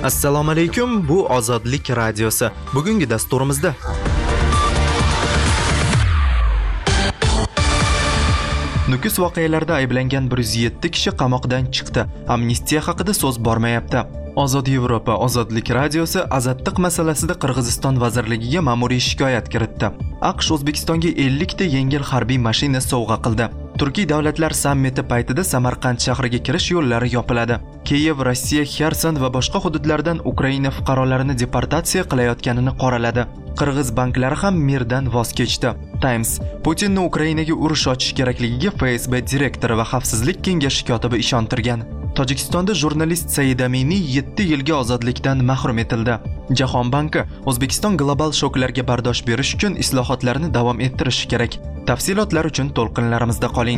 Assalomu alaykum, bu Ozodlik radiosi. Bugungi dasturimizda Nukus voqealarida ayblangan 107 kishi qamoqdan chiqdi. Amnistiya haqida so'z bormayapti. Ozod Yevropa Ozodlik radiosi azadlik masalasida Qirg'iziston vazirligiga ma'muriy shikoyat kiritdi. AQSh O'zbekistonga 50 ta yengil harbiy mashina sovg'a qildi. Turkiy davlatlar sammiti paytida Samarqand shahriga kirish yo'llari yopiladi. Kiyev, Rossiya, Xerson va boshqa hududlardan Ukraina fuqarolarini deportatsiya qilayotganini qoraladi. Qirg'iz banklari ham mirdan voz kechdi. Times: Putinni Ukrainaga urush ochish kerakligiga FSB direktori va xavfsizlik kengashi kotibi ishontirgan. Tojikistonda jurnalist Said Amini 7 yilga ozodlikdan mahrum etildi. Jahon banki: O'zbekiston global shoklarga bardosh berish uchun islohotlarni davom ettirishi kerak. Tafsilotlar uchun to'lqinlarimizda qoling.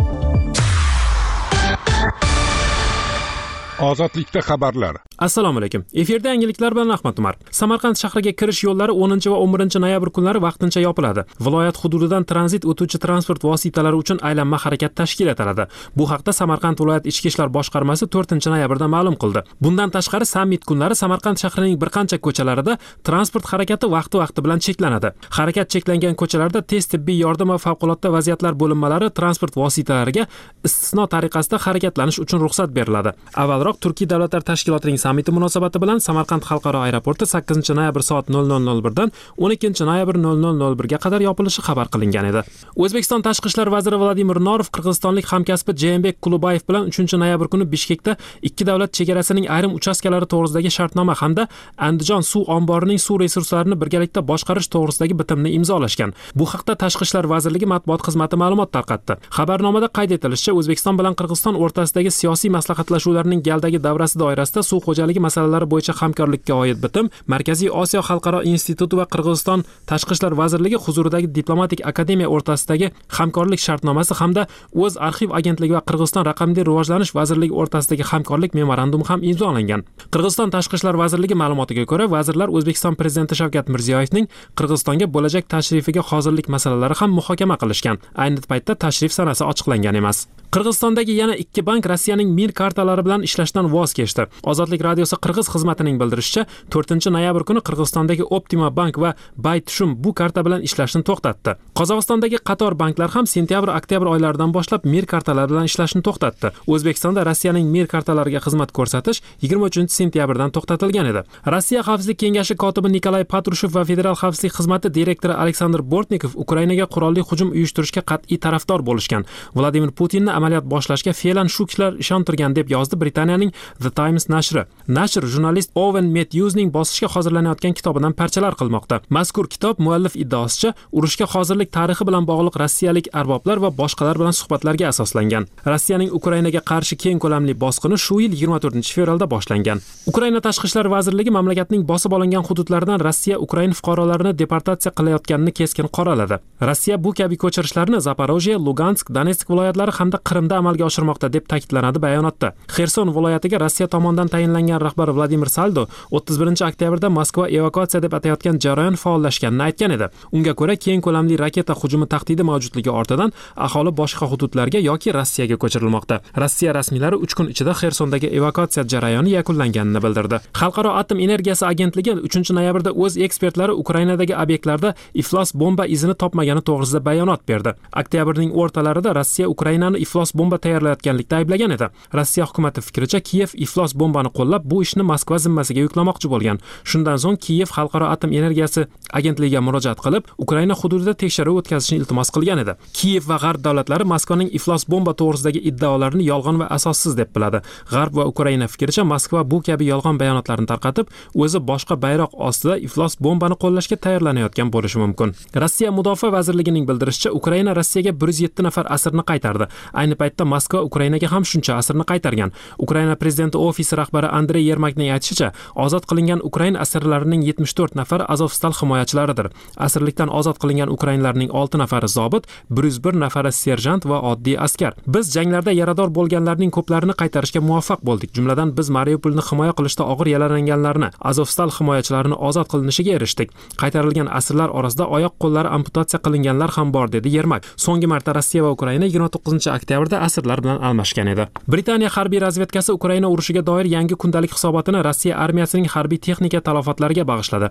Ozodlikda xabarlar. Assalomu alaykum. Efirda yangiliklar bilan Ahmad Umar. Samarqand shahriga kirish yo'llari 10 va 11 noyabr kunlari vaqtincha yopiladi. Viloyat hududidan tranzit o'tuvchi transport vositalari uchun aylanma harakat tashkil etiladi. Bu haqda Samarqand viloyat ichki ishlar boshqarmasi 4 noyabrda ma'lum qildi. Bundan tashqari sammit kunlari Samarqand shahrining bir qancha ko'chalarida transport harakati vaqti bilan cheklanadi. Harakat cheklangan ko'chalarda tez tibbiy yordam va favqulodda vaziyatlar bo'linmalari transport vositalariga istisno tariqasida harakatlanish uchun ruxsat beriladi. Avvalroq Turkiy davlatlar tashkilotining sammiti munosabati bilan Samarqand xalqaro aeroporti 8 noyabr soat 00:01 dan 12 noyabr 00:01 ga qadar yopilishi xabar qilingan edi. O'zbekiston tashqi ishlar vaziri Vladimir Norov qirg'izistonlik hamkasbi Jeenbek Kulubayev bilan 3 noyabr kuni Bishkekda ikki davlat chegarasining ayrim uchastkalari to'g'risidagi shartnoma hamda Andijon suv omborining suv resurslarini birgalikda boshqarish to'g'risidagi bitimni imzolashgan. Bu haqda Tashqi ishlar vazirligi matbuot xizmati ma'lumot tarqatdi. Xabarnomada qayd etilishicha, O'zbekiston bilan Qirg'iziston o'rtasidagi siyosiy maslahatlashuvlarning galdagi davrasi doirasida suv xo'jaligi masalalari bo'yicha hamkorlikka oid bitim Markaziy Osiyo xalqaro instituti va Qirg'iziston Tashqi ishlar vazirligi huzuridagi diplomatik akademiya o'rtasidagi hamkorlik shartnomasi hamda O'z arxiv agentligi va Qirg'iziston raqamli rivojlanish vazirligi o'rtasidagi hamkorlik memorandumi ham imzolangan. Qirg'iziston Tashqi ishlar vazirligi ma'lumotiga ko'ra, vazirlar O'zbekiston prezidenti Shavkat Mirziyoyevning Qirg'izistonga bo'lajak tashrifiga hozirlik masalalari ham muhokama qilishgan. Ayni paytda tashrif sanasi ochiqlangan emas. Qirg'izistondagi yana 2 bank Rossiyaning Mir kartalari bilan ishlashdan voz kechdi. Ozodlik radiosi Qirg'iz xizmatining bildirishicha, 4 noyabr kuni Qirg'izistondagi Optima Bank va Baytushum bu karta bilan ishlashni to'xtatdi. Qozog'istondagi qator banklar ham sentyabr-oktyabr oylaridan boshlab Mir kartalari bilan ishlashni to'xtatdi. O'zbekistonda Rossiyaning Mir kartalariga xizmat ko'rsatish 23-sentyabrdan to'xtatilgan edi. Rossiya Xavfsizlik kengashi kotibi Nikolay Patrushev va Federal xavfsizlik xizmati direktori Aleksandr Bortnikov Ukrainaga qurolli hujum uyushtirishga qat'iy tarafdor bo'lishgan. Vladimir Putinni amaliyot boshlashga fe'lan shu kishilar ishontirgan deb yozdi Britaniyaning The Times nashri. Nashr jurnalist Owen Matthewsning bosishga hozirlanayotgan kitobidan parchalar qilmoqda. Mazkur kitob muallif iddaosicha urushga hozirlik tarixi bilan bog'liq rossiyalik arboblar va boshqalar bilan suhbatlarga asoslangan. Rossiyaning Ukrainaga qarshi keng ko'lamli bosqini shu yil 24-fevralda boshlangan. Ukraina tashqi ishlar vazirligi mamlakatning bosib olingan hududlaridan Rossiya Ukraina fuqarolarini deportatsiya qilayotganini keskin qoraladi. Rossiya bu kabi ko'chirishlarni Zaporojye, Lugansk, Donetsk viloyatlari hamda Qrimda amalga oshirmoqda deb ta'kidlanadi bayonotda. Xerson viloyatiga Rossiya tomonidan tayinlangan rahbar Vladimir Saldo 31-oktyabrda Moskva evakuatsiya deb atayotgan jarayon faollashganini aytgan edi. Unga ko'ra, keng ko'lamli raketa hujumi tahdidi mavjudligi ortidan aholi boshqa hududlarga yoki Rossiyaga ko'chirilmoqda. Rossiya rasmiylari 3 kun ichida Xersondagi evakuatsiya jarayoni yakunlanganini bildirdi. Xalqaro atom energiyasi agentligi 3 noyabrda o'z ekspertlari Ukrainadagi obyektlarda iflos bomba izini topmagani to'g'risida bayonot berdi. Oktyabrning o'rtalarida Rossiya Ukrainani iflos bomba tayyorlayotganlikda ayblagan edi. Rossiya hukumati fikricha, Kiyev iflos bombani qo'llab, bu ishni Moskva zimmasiga yuklamoqchi bo'lgan. Shundan so'ng Kiyev xalqaro atom energiyasi agentligiga murojaat qilib, Ukraina hududida tekshiruv o'tkazishni iltimos qilgan edi. Kiyev va G'arb davlatlari Moskvaning iflos bomba to'g'risidagi iddaolarini yolg'on va asossiz deb biladi. G'arb va Ukraina fikricha, Moskva bu kabi yolg'on bayonotlarni tarqatib, o'zi boshqa bayroq ostida iflos bombani qo'llashga tayyorlanayotgan bo'lishi mumkin. Rossiya Mudofaa vazirligining bildirishicha, Ukraina Rossiyaga 107 nafar asirni qaytardi. Ayni paytda Moskva Ukrainaga ham shuncha asirni qaytargan. Ukraina prezidenti ofisi rahbari Andrey Yermakning aytishicha, ozod qilingan Ukraina asirlarining 74 nafari Azovstal himoyachilaridir. Asirlikdan ozod qilingan Ukrainlarning 6 nafari zobit, 101 nafari serjant va oddiy askar. Biz janglarda yarador bo'lganlarning ko'plarini qaytarishga muvaffaq bo'ldik. Jumladan biz Mariupolni himoya qilishda og'ir yaralanganlarni, Azovstal himoyachilarini ozod qilinishiga erishdik. Qaytarilgan asirlar orasida oyoq-qo'llari amputatsiya qilinganlar ham bor, dedi Yermak. So'nggi marta Rossiya va Ukraina 29-oktyabrda asirlar bilan almashgan edi. Britaniya harbiy razvedkasi kompaniyasi Ukraina urushiga doir yangi kundalik hisobotini Rossiya armiyasining harbiy texnika talofotlariga bag'ishladi.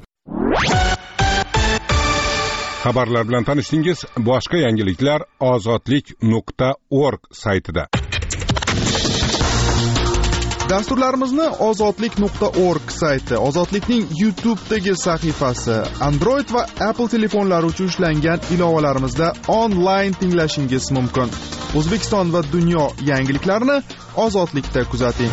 Xabarlar bilan tanishdingiz. Boshqa yangiliklar ozodlik.org saytida. Dasturlarimizni ozodlik.org sayti, Ozodlikning YouTube'dagi sahifasi, Android va Apple telefonlari uchun ishlangan ilovalarimizda onlayn tinglashingiz mumkin. O'zbekiston va dunyo yangiliklarini Ozodlikda kuzating.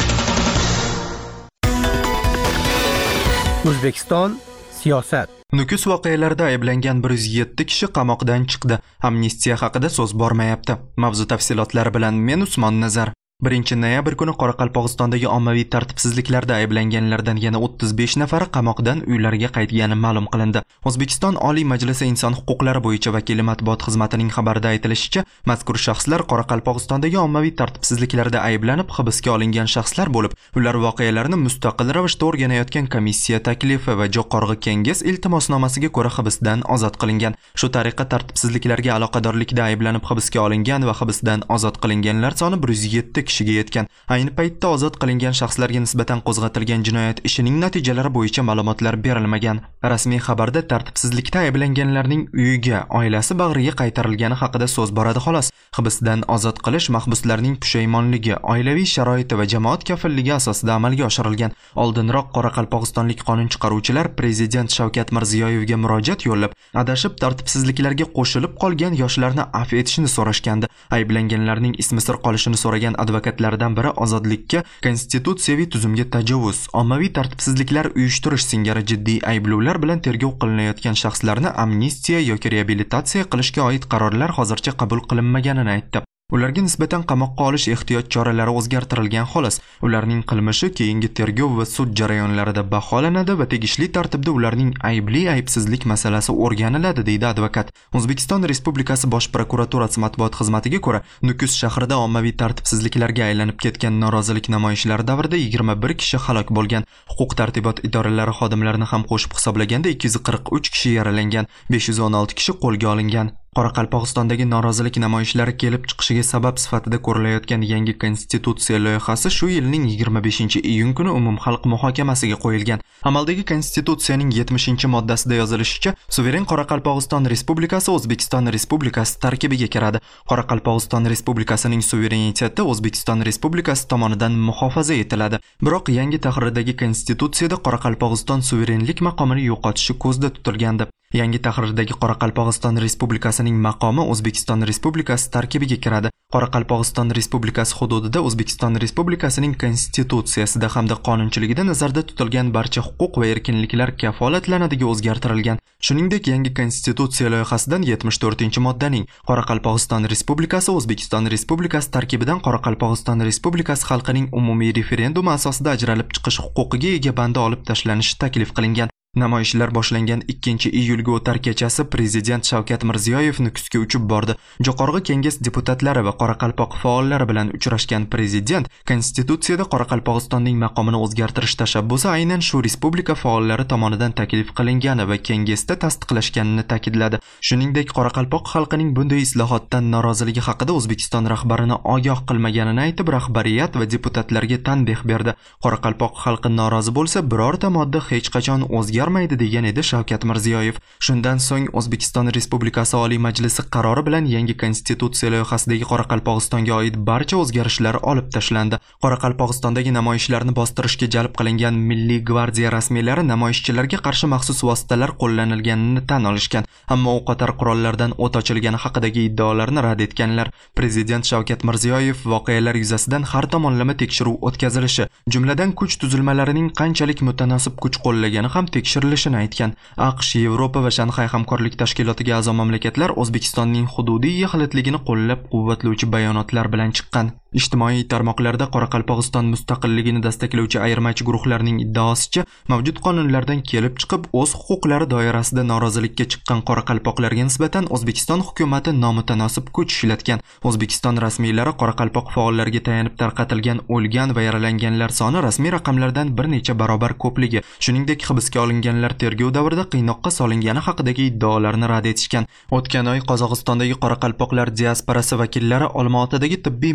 O'zbekiston siyosat. Nukus voqealarida ayblangan 107 kishi qamoqdan chiqdi. Amnistiya haqida so'z bormayapti. Mavzu tafsilotlari bilan men Usmon Nazar. 1 noyabr kuni Qoraqalpog'istondagi ommaviy tartibsizliklarda ayblanganlardan yana 35 nafari qamoqdan uylariga qaytgani ma'lum qilindi. O'zbekiston Oliy Majlisi Inson huquqlari bo'yicha vakili matbuot xizmatining xabarida aytilishicha, mazkur shaxslar Qoraqalpog'istondagi ommaviy tartibsizliklarda ayblanib hibsga olingan shaxslar bo'lib, ular voqealarni mustaqil ravishda o'rganayotgan komissiya taklifi va Jo'qorg'i Kenges iltimosnomasiga ko'ra hibsdan ozod qilingan. Shu tariqa tartibsizliklarga aloqadorlikda ayblanib hibsga olingan va hibsdan ozod qilinganlar soni 107 kishiga yetgan. Ayni paytda ozod qilingan shaxslarga nisbatan qo'zg'atilgan jinoyat ishining natijalari bo'yicha ma'lumotlar berilmagan. Rasmiy xabarda tartibsizlikda ayblanganlarning uyiga, oilasi bag'riga qaytarilgani haqida so'z boradi xolos. Hibsdan ozod qilish mahbuslarning pushaymonligi, oilaviy sharoiti va jamoat kafilligi asosida amalga oshirilgan. Oldinroq Qoraqalpog'istonlik qonun chiqaruvchilar Prezident Shavkat Mirziyoyevga murojaat yo'llab, adashib tartibsizliklarga qo'shilib qolgan yoshlarni afv etishni so'rashgandi. Ayblanganlarning ismi sir qolishini so'ragan advokatlardan biri ozodlikka, konstitutsiyaviy tuzumga tajovuz, ommaviy tartibsizliklar uyushtirish singari jiddiy ayblovlar bilan tergov qilinayotgan shaxslarni amnistiya yoki reabilitatsiya qilishga oid qarorlar hozircha qabul qilinmaganini aytdi. Ularga nisbatan qamoqqa olish ehtiyot choralari o'zgartirilgan xolos. Ularning qilmishi keyingi tergov va sud jarayonlarida baholanadi va tegishli tartibda ularning aybli-aybsizlik masalasi o'rganiladi, deydi advokat. O'zbekiston Respublikasi Bosh prokuraturasi matbuot xizmatiga ko'ra, Nukus shahrida ommaviy tartibsizliklarga aylanib ketgan norozilik namoyishlari davrida 21 kishi halok bo'lgan. Huquq tartibot idoralari xodimlarini ham qo'shib hisoblaganda 243 kishi yaralangan, 516 kishi qo'lga olingan. Qoraqalpog'istondagi norozilik namoyishlari kelib chiqishiga sabab sifatida ko'rilayotgan yangi konstitutsiya loyihasi shu yilning 25-iyun kuni umumxalq muhokamasiga qo'yilgan. Amaldagi konstitutsiyaning 70-moddasida yozilishicha, suveren Qoraqalpog'iston Respublikasi O'zbekiston Respublikasi tarkibiga kiradi. Qoraqalpog'iston Respublikasining suvereniteti O'zbekiston Respublikasi tomonidan muhofaza etiladi. Biroq yangi tahrirdagi konstitutsiyada Qoraqalpog'iston suverenlik maqomini yo'qotishi ko'zda tutilgandi. Yangi tahrirdagi Qoraqalpog'iston Respublikasining maqomi O'zbekiston Respublikasi tarkibiga kiradi. Qoraqalpog'iston Respublikasi hududida O'zbekiston Respublikasining konstitutsiyasida hamda qonunchiligida nazarda tutilgan barcha huquq va erkinliklar kafolatlanadiga o'zgartirilgan. Shuningdek, yangi konstitutsiya loyihasidan 74-moddaning Qoraqalpog'iston Respublikasi O'zbekiston Respublikasi tarkibidan Qoraqalpog'iston Respublikasi xalqining umumiy referendumi asosida ajralib chiqish huquqiga ega bandi olib tashlanishi taklif qilingan. Namoyishlar boshlangan 2-iyulga o'tar kechasi Prezident Shavkat Mirziyoyev Nukusga uchib bordi. Jo'qorg'i Kenges deputatlari va Qoraqalpoq faollari bilan uchrashgan Prezident konstitutsiyada Qoraqalpog'istonning maqomini o'zgartirish tashabbusi aynan shu respublika faollari tomonidan taklif qilingani va Kengesda tasdiqlashganini ta'kidladi. Shuningdek, Qoraqalpoq xalqining bunday islohotdan noroziligi haqida O'zbekiston rahbarini ogoh qilmaganini aytib, rahbariyat va deputatlarga tanbeh berdi. Qoraqalpoq xalqi norozi bo'lsa, birorta modda hech qachon o'zgarmaydi degan edi Shavkat Mirziyoyev. Shundan so'ng O'zbekiston Respublikasi Oliy Majlisi qarori bilan yangi konstitutsiya loyihasidagi Qoraqalpog'istonga oid barcha o'zgarishlar olib tashlandi. Qoraqalpog'istondagi namoyishlarni bostirishga jalb qilingan Milliy gvardiya rasmiylari namoyishchilarga qarshi maxsus vositalar qo'llanilganini tan olishgan, ammo o'qotar qurollardan o't ochilgani haqidagi iddaolarni rad etganlar. Prezident Shavkat Mirziyoyev voqealar yuzasidan har tomonlama tekshiruv o'tkazilishi, jumladan kuch tuzilmalarining qanchalik mutanosib kuch qo'llagani ham tekshirilishini aytgan. AQSh, Yevropa va Shanxay hamkorlik tashkilotiga a'zo mamlakatlar O'zbekistonning hududiy yaxlitligini qo'llab-quvvatlovchi bayonotlar bilan chiqqan. Ijtimoiy tarmoqlarda Qoraqalpog'iston mustaqilligini dastaklovchi ayirmachi guruhlarning iddaosicha, mavjud qonunlardan kelib chiqib, o'z huquqlari doirasida norozilikka chiqqan qoraqalpoqlarga nisbatan O'zbekiston hukumatı nomutanosib kuch ishlatgan. O'zbekiston rasmiylari Qoraqalpoq faollariga tayanib tarqatilgan o'lgan va yaralanganlar soni rasmiy raqamlardan bir necha barobar ko'pligi, shuningdek hibsga olinganlar tergov davrida qiynoqqa solingani haqidagi iddaolarni rad etishgan. O'tgan oy Qozog'istondagi qoraqalpoqlar diasporasi vakillari Olmaotadagi tibbiy markazda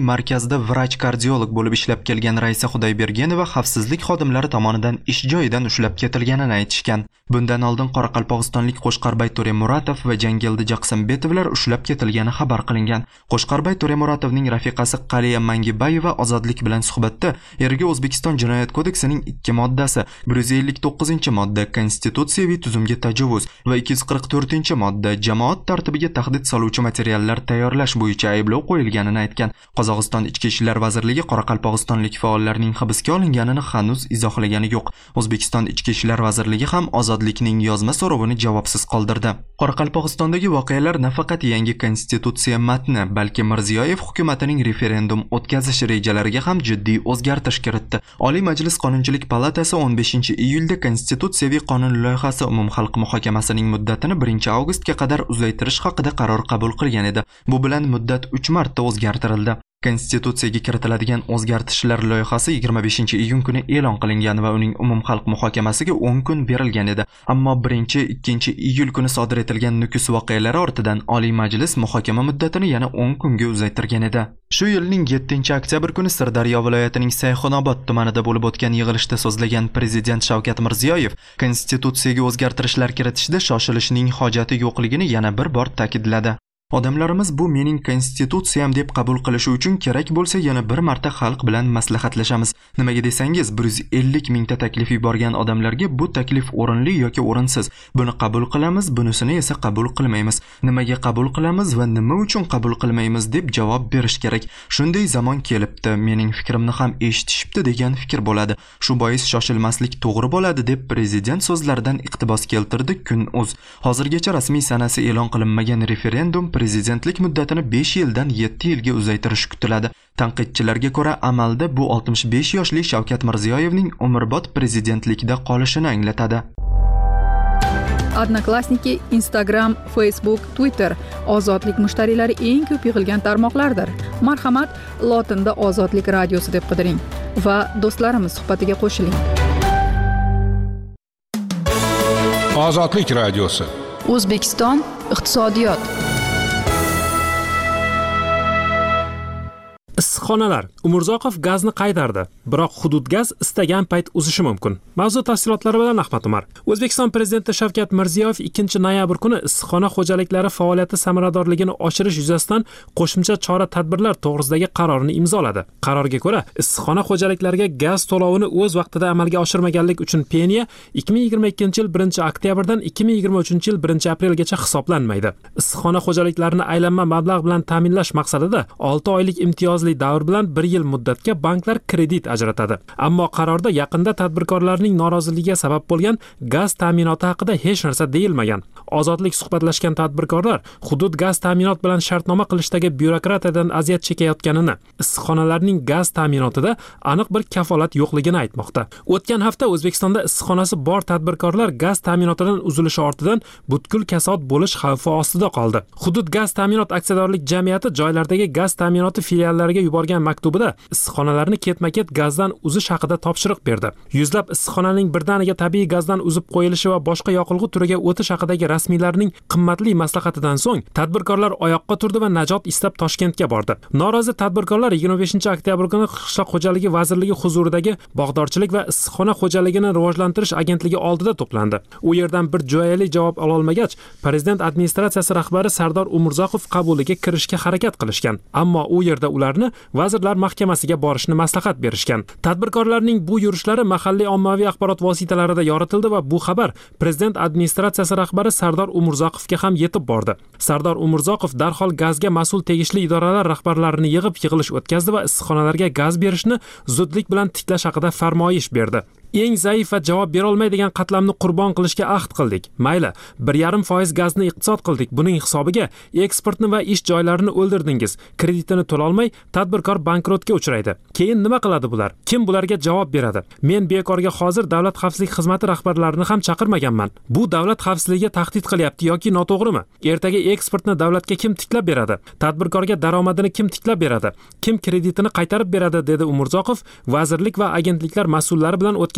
markazida vrach-kardiolog bo'lib ishlab kelgan Raisa Xudoybergenova xavfsizlik xodimlari tomonidan ish joyidan ushlab ketilganini aytishgan. Bundan oldin Qoraqalpog'istonlik Qo'shqarbay To'remuratov va Jangildi Jaqsimbetovlar ushlab ketilgani xabar qilingan. Qo'shqarbay To'remuratovning rafiqasi Qaliya Mangibayeva Ozodlik bilan suhbatda eriga O'zbekiston Jinoyat kodeksining 2 moddasi, 159-modda konstitutsiyaviy tuzumga tajovuz va 244-modda jamoat tartibiga tahdid soluvchi materiallar tayyorlash bo'yicha ayblov qo'yilganini aytgan. Qozog'iston Ichki ishlar vazirligi qoraqalpog'istonlik faollarning hibsga olinganini hanuz izohlagani yo'q. O'zbekiston Ichki ishlar vazirligi ham Ozodlikning yozma so'rovini javobsiz qoldirdi. Qoraqalpog'istondagi voqealar nafaqat yangi konstitutsiya matni, balki Mirziyoyev hukumatining referendum o'tkazish rejalariga ham jiddiy o'zgartirish kiritdi. Oliy Majlis Qonunchilik palatasi 15-iyulda konstitutsiyaviy qonun loyihasi umumxalq muhokamasining muddatini 1-avgustga qadar uzaytirish haqida qaror qabul qilgan edi. Bu bilan muddat 3 marta o'zgartirildi. Konstitutsiyaga kiritiladigan o'zgartishlar loyihasi 25-iyun kuni e'lon qilingan va uning umumxalq muhokamasiga 10 kun berilgan edi. Ammo 1-2-iyul kuni sodir etilgan Nukus voqealari ortidan Oliy Majlis muhokama muddatini yana 10 kunga uzaytirgan edi. Shu yilning 7-oktyabr kuni Sirdaryo viloyatining Sayxunobod tumanida bo'lib o'tgan yig'ilishda so'zlagan Prezident Shavkat Mirziyoyev konstitutsiyaga o'zgartirishlar kiritishda shoshilishning hojati yo'qligini yana bir bor ta'kidladi. Odamlarimiz bu mening konstitutsiyam deb qabul qilishi uchun kerak bo'lsa yana bir marta xalq bilan maslahatlashamiz. Nimaga desangiz, 150 mingta taklif yuborgan odamlarga bu taklif o'rinli yoki o'rinsiz. Buni qabul qilamiz, bunisini esa qabul qilmaymiz. Nimaga qabul qilamiz va nima uchun qabul qilmaymiz deb javob berish kerak. Shunday zamon kelibdi, mening fikrimni ham eshitishibdi degan fikr bo'ladi. Shu bois shoshilmaslik to'g'ri bo'ladi deb prezident so'zlaridan iqtibos keltirdi Kun.uz. Hozirgacha rasmiy sanasi e'lon qilinmagan referendum prezidentlik muddatini 5 yildan 7 yilga uzaytirish kutiladi. Tanqidchilarga ko'ra, amalda bu 65 yoshli Shavkat Mirziyoyevning umrbod prezidentlikda qolishini anglatadi. Odnoklassniki, Instagram, Facebook, Twitter ozodlik mushtariylari eng ko'p yig'ilgan tarmoqlardir. Marhamat, lotinda Ozodlik radiosi deb qidiring va do'stlarimiz suhbatiga qo'shiling. Ozodlik radiosi. O'zbekiston iqtisodiyot. Issiqxonalar. Umurzoqov gazni qaytardi, biroq hudud gaz istagan payt uzishi mumkin. Mavzu tafsilotlari bilan Ahmad Umar. O'zbekiston prezidenti Shavkat Mirziyoyev 2-noyabr kuni issiqxona xo'jaliklari faoliyati samaradorligini oshirish yuzasidan qo'shimcha chora-tadbirlar to'g'risidagi qarorni imzoladi. Qarorga ko'ra, issiqxona xo'jaliklariga gaz to'lovini o'z vaqtida amalga oshirmaganlik uchun peniya 2022-yil 1-oktyabrdan 2023-yil 1-aprelgacha hisoblanmaydi. Issiqxona xo'jaliklarini aylanma mablag' bilan ta'minlash maqsadida 6 oylik imtiyozli davr bilan 1 yil muddatga banklar kredit ajratadi. Ammo qarorda yaqinda tadbirkorlarning noroziligiga sabab bo'lgan gaz ta'minoti haqida hech narsa deyilmagan. Ozodlik suhbatlashgan tadbirkorlar hudud gaz ta'minot bilan shartnoma qilishdagi byurokratiyadan aziyat chekayotganini, issiqxonalarning gaz ta'minotida aniq bir kafolat yo'qligini aytmoqda. O'tgan hafta O'zbekistonda issiqxonasi bor tadbirkorlar gaz ta'minotidan uzilishi ortidan butkul kasod bo'lish xavfi ostida qoldi. Hudud gaz ta'minot aksiyadorlik jamiyati joylardagi gaz ta'minoti filiallariga yuborgan maktubida issiqxonalarni ketma-ket gazdan uzish haqida topshiriq berdi. Yuzlab issiqxonaning birdaniga tabiiy gazdan uzib qo'yilishi va boshqa yoqilg'i turiga o'tish haqidagi rasmiylarning qimmatli maslahatidan so'ng tadbirkorlar oyoqqa turdi va najot istab Toshkentga bordi. Norozi tadbirkorlar 25-oktyabr kuni Qishloq xo'jaligi vazirligi huzuridagi bog'dorchilik va issiqxona xo'jaligini rivojlantirish agentligi oldida to'plandi. U yerdan bir jo'yali javob ola olmagach, prezident administratsiyasi rahbari Sardor Umurzoqov qabuliga kirishga harakat qilishgan. Ammo u yerda ularni vazirlar mahkamasiga borishni maslahat berishgan. Tadbirkorlarning bu yurishlari mahalliy ommaviy axborot vositalarida yoritildi va bu xabar prezident administratsiyasi rahbari Sardor Umurzoqovga ham yetib bordi. Sardor Umurzoqov darhol gazga mas'ul tegishli idoralar rahbarlarini yig'ib yig'ilish o'tkazdi va issiqxonalarga gaz berishni zudlik bilan tiklash haqida farmoyish berdi. Eng zaif va javob bera olmaydigan qatlamni qurbon qilishga ahd qildik. Mayli, 1,5% gazni iqtisod qildik. Buning hisobiga eksportni va ish joylarini o'ldirdingiz. Kreditini to'la olmay tadbirkor bankrotga uchraydi. Keyin nima qiladi bular? Kim bularga javob beradi? Men bekorga hozir davlat xavfsizlik xizmati rahbarlarini ham chaqirmaganman. Bu davlat xavfsizligiga tahdid qilyapti yoki noto'g'rimi? Ertaga eksportni davlatga kim tiklab beradi? Tadbirkorga daromadini kim tiklab beradi? Kim kreditini qaytarib beradi, dedi Umurzoqov vazirlik va agentliklar mas'ullari bilan o'tkazgan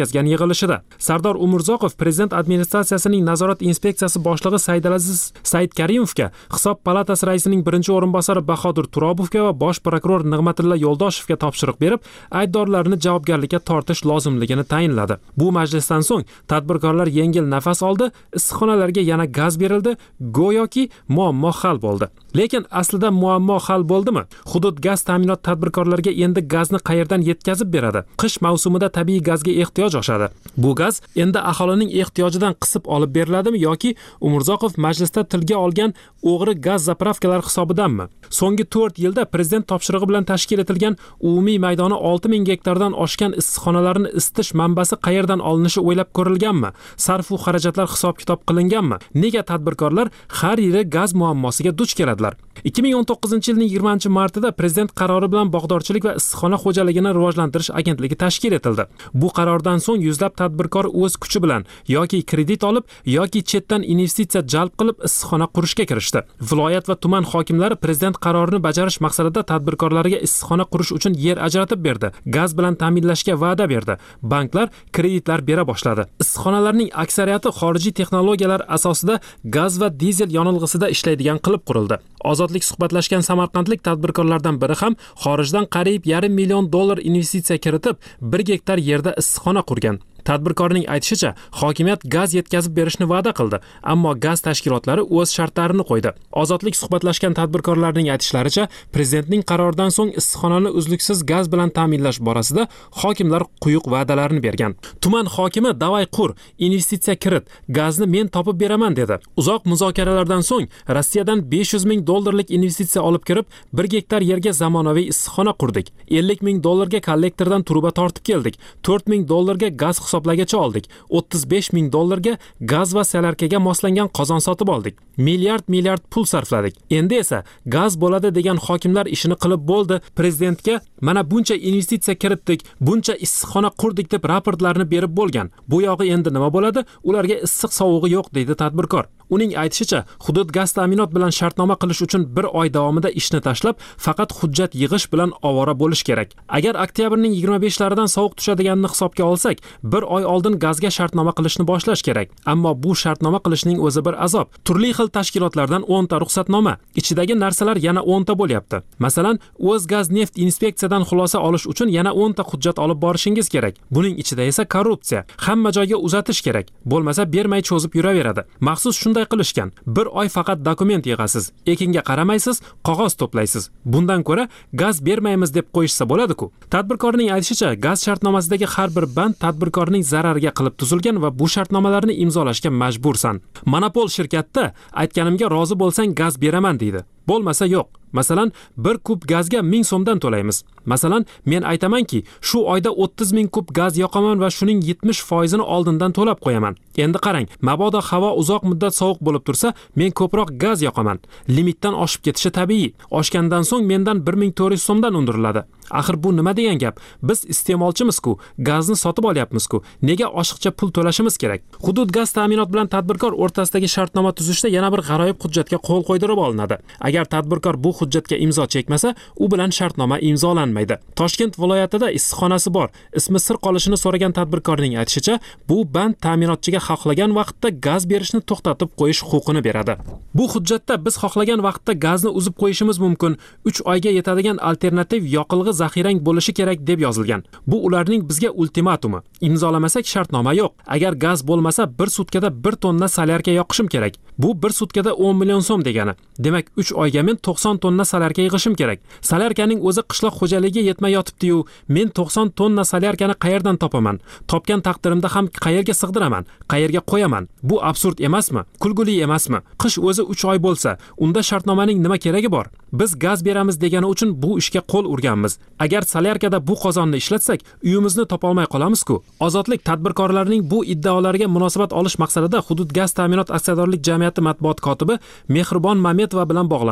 o'tkazgan yig'ilishida. Sardor Umurzoqov prezident administratsiyasining nazorat inspeksiyasi boshlig'i Saidalaziz Saidkarimovga, hisob palatasi raisining birinchi o'rinbosari Bahodir Turobovga va bosh prokuror Nig'matilla Yo'ldoshevga topshiriq berib, aybdorlarni javobgarlikka tortish lozimligini tayinladi. Bu majlisdan so'ng tadbirkorlar yengil nafas oldi, issiqxonalarga yana gaz berildi, go'yoki muammo hal bo'ldi. Lekin aslida muammo hal bo'ldimi? Hudud gaz ta'minot tadbirkorlarga endi gazni qayerdan yetkazib beradi? Qish mavsumida tabiiy gazga ehtiyoj oshadi. Bu gaz endi aholining ehtiyojidan qisib olib beriladimi yoki Umurzoqov majlisda tilga olgan o'g'ri gaz zapravkalar hisobidanmi? So'nggi 4 yilda prezident topshirig'i bilan tashkil etilgan umumiy maydoni 6000 gektardan oshgan issiqxonalarni isitish manbasi qayerdan olinishi o'ylab ko'rilganmi? Sarf-u xarajatlar hisob-kitob qilinganmi? Nega tadbirkorlar har yili gaz muammosiga duch keladilar? 2019-yilning 20-martida prezident qarori bilan bog'dorchilik va issiqxona xo'jaligini rivojlantirish agentligi tashkil etildi. Bu qarordan so'ng yuzlab tadbirkor o'z kuchi bilan yoki kredit olib yoki chetdan investitsiya jalb qilib issiqxona qurishga kirishdi. Viloyat va tuman hokimlari prezident qarorini bajarish maqsadida tadbirkorlarga issiqxona qurish uchun yer ajratib berdi. Gaz bilan ta'minlashga va'da berdi. Banklar kreditlar bera boshladi. Issiqxonalarning aksariyati xorijiy texnologiyalar asosida gaz va dizel yonilg'isida ishlaydigan qilib qurildi. Ozodlik suhbatlashgan samarqandlik tadbirkorlardan biri ham xorijdan qariyb $500 million investitsiya kiritib 1 gektar yerda issiqxona qurgan. Tadbirkorning aytishicha, hokimiyat gaz yetkazib berishni va'da qildi, ammo gaz tashkilotlari o'z shartlarini qo'ydi. Ozodlik suhbatlashgan tadbirkorlarning aytishlaricha, prezidentning qaroridan so'ng issiqxonani uzluksiz gaz bilan ta'minlash borasida hokimlar quyuq va'dalarni bergan. Tuman hokimi davay qur, investitsiya kirit, gazni men topib beraman dedi. Uzoq muzokaralardan so'ng Rossiyadan $500 ming investitsiya olib kirib, 1 gektar yerga zamonaviy issiqxona qurdik. $50 ming kollektordan truba tortib keldik. $4 ming gaz hisoblagacha oldik. $35 ming gaz va salarkaga moslangan qozon sotib oldik. Milliard pul sarfladik. Endi esa gaz bo'ladi degan hokimlar ishini qilib bo'ldi. Prezidentga mana buncha investitsiya kiritdik, buncha issiqxona qurdik deb raportlarni berib bo'lgan. Bu yog'i endi nima bo'ladi? Ularga issiq sovug'i yo'q deydi tadbirkor. Uning aytishicha, hudud gaz ta'minot bilan shartnoma qilish uchun 1 oy davomida ishni tashlab, faqat hujjat yig'ish bilan ovora bo'lish kerak. Agar oktyabrning 25laridan sovuq tushadiganini hisobga olsak, 1 oy oldin gazga shartnoma qilishni boshlash kerak. Ammo bu shartnoma qilishning o'zi bir azob. Turli xil tashkilotlardan 10 ta ruxsatnoma, ichidagi narsalar yana 10 ta bo'lyapti. Masalan, O'zgaz neft inspeksiyadan xulosa olish uchun yana 10 ta hujjat olib borishingiz kerak. Buning ichida esa korrupsiya, hamma joyga uzatish kerak. Bo'lmasa bermay cho'zib yuraveradi. Maxsus shunday qilishgan. 1 oy faqat dokument yig'asiz, ekinga qaramaysiz, qog'oz to'playsiz. Bundan ko'ra gaz bermaymiz deb qo'yishsa bo'ladi-ku. Tadbirkorning aytishicha, gaz shartnomasidagi har bir band tadbirkorning zarariga qilib tuzilgan va bu shartnomalarni imzolashga majbursan. Monopol shirkatda aytganimga rozi bo'lsang gaz beraman deydi. Bo'lmasa yo'q. Masalan, 1 kub gazga 1000 so'mdan to'laymiz. Masalan, men aytamanki, shu oyda 30 ming kub gaz yoqaman va shuning 70%ni oldindan to'lab qo'yaman. Endi qarang, mabodo havo uzoq muddat sovuq bo'lib tursa, men ko'proq gaz yoqaman. Limitdan oshib ketishi tabiiy. Oshgandan so'ng mendan 1400 so'mdan undiriladi. Axir bu nima degan gap? Biz iste'molchimiz-ku, gazni sotib olyapmiz-ku. Nega oshiqcha pul to'lashimiz kerak? Hudud gaz ta'minot bilan tadbirkor o'rtasidagi shartnoma tuzishda yana bir g'aroyib hujjatga qo'l qo'ydirib olinadi. Agar tadbirkor bu hujjatga imzo chekmasa, u bilan shartnoma imzolanmaydi. Toshkent viloyatida issiqxonasi bor. Ismi sir qolishini so'ragan tadbirkorning aytishicha, bu band ta'minotchiga xohlagan vaqtda gaz berishni to'xtatib qo'yish huquqini beradi. Bu hujjatda biz xohlagan vaqtda gazni uzib qo'yishimiz mumkin. 3 oyga yetadigan alternativ yoqilg'i zaxirang bo'lishi kerak deb yozilgan. Bu ularning bizga ultimatumi. Imzolamasak shartnoma yo'q. Agar gaz bo'lmasa 1 sutkada 1 tonna solyarka yoqishim kerak. Bu 1 sutkada 10 million so'm degani. Demak, 3 oyga men 90 tonna solyarka yig'ishim kerak. Solyarkaning o'zi qishloq xo'jaligiga yetmay yotibdi-yu, men 90 tonna solyarkani qayerdan topaman? Topgan taqdirimda ham qayerga sig'diraman? Qayerga qo'yaman? Bu absurd emasmi? Kulguli emasmi? Qish o'zi 3 oy bo'lsa, unda shartnomaning nima keragi bor? Biz gaz beramiz degani uchun bu ishga qo'l urganmiz. Agar solyarkada bu qozonni ishlatsak, uyimizni topolmay qolamiz-ku. Ozodlik tadbirkorlarining bu iddaolariga munosabat olish maqsadida Hudud gaz ta'minot aksiyadorlik jamiyati matbuot kotibi Mehribon Mametova bilan bog'landi.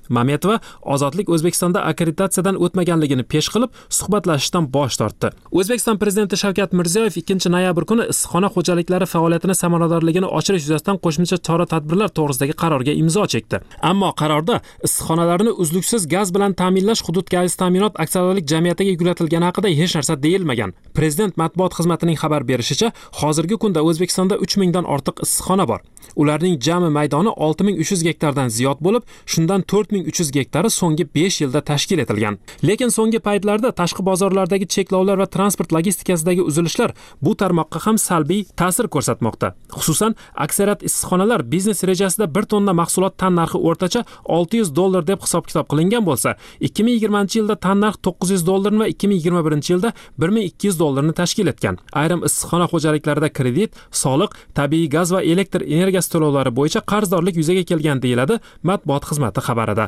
Mametova Ozodlik O'zbekistonda akkreditatsiyadan o'tmaganligini pesh qilib, suhbatlashishdan bosh tortdi. O'zbekiston prezidenti Shavkat Mirziyoyev 2-noyabr kuni issiqxona xo'jaliklari faoliyatini samaradorligini oshirish yuzasidan qo'shimcha chora-tadbirlar to'g'risidagi qarorga imzo chekdi. Ammo qarorda issiqxonalarni uzluksiz gaz bilan ta'minlash hudud gaz ta'minot aksiyadorlik jamiyatiga yuklatilgani haqida hech narsa deyilmagan. Prezident matbuot xizmatining xabar berishicha, hozirgi kunda O'zbekistonda 3000 dan ortiq issiqxona bor. Ularning jami maydoni 6300 gektardan ziyod bo'lib, shundan 4300 gektari so'nggi 5 yilda tashkil etilgan. Lekin so'nggi paytlarda tashqi bozorlardagi cheklovlar va transport logistikasidagi uzilishlar bu tarmoqqa ham salbiy ta'sir ko'rsatmoqda. Xususan, aksariyat issiqxonalar biznes rejasida 1 tonna mahsulot tan narxi o'rtacha $600 deb hisob-kitob qilingan bo'lsa, 2020-yilda tan narx $900 va 2021-yilda $1200 tashkil etgan. Ayrim issiqxona xo'jaliklarida kredit, soliq, tabiiy gaz va elektr energiyasi to'lovlari bo'yicha qarzdorlik yuzaga kelgan deyiladi matbuot xizmati xabarida.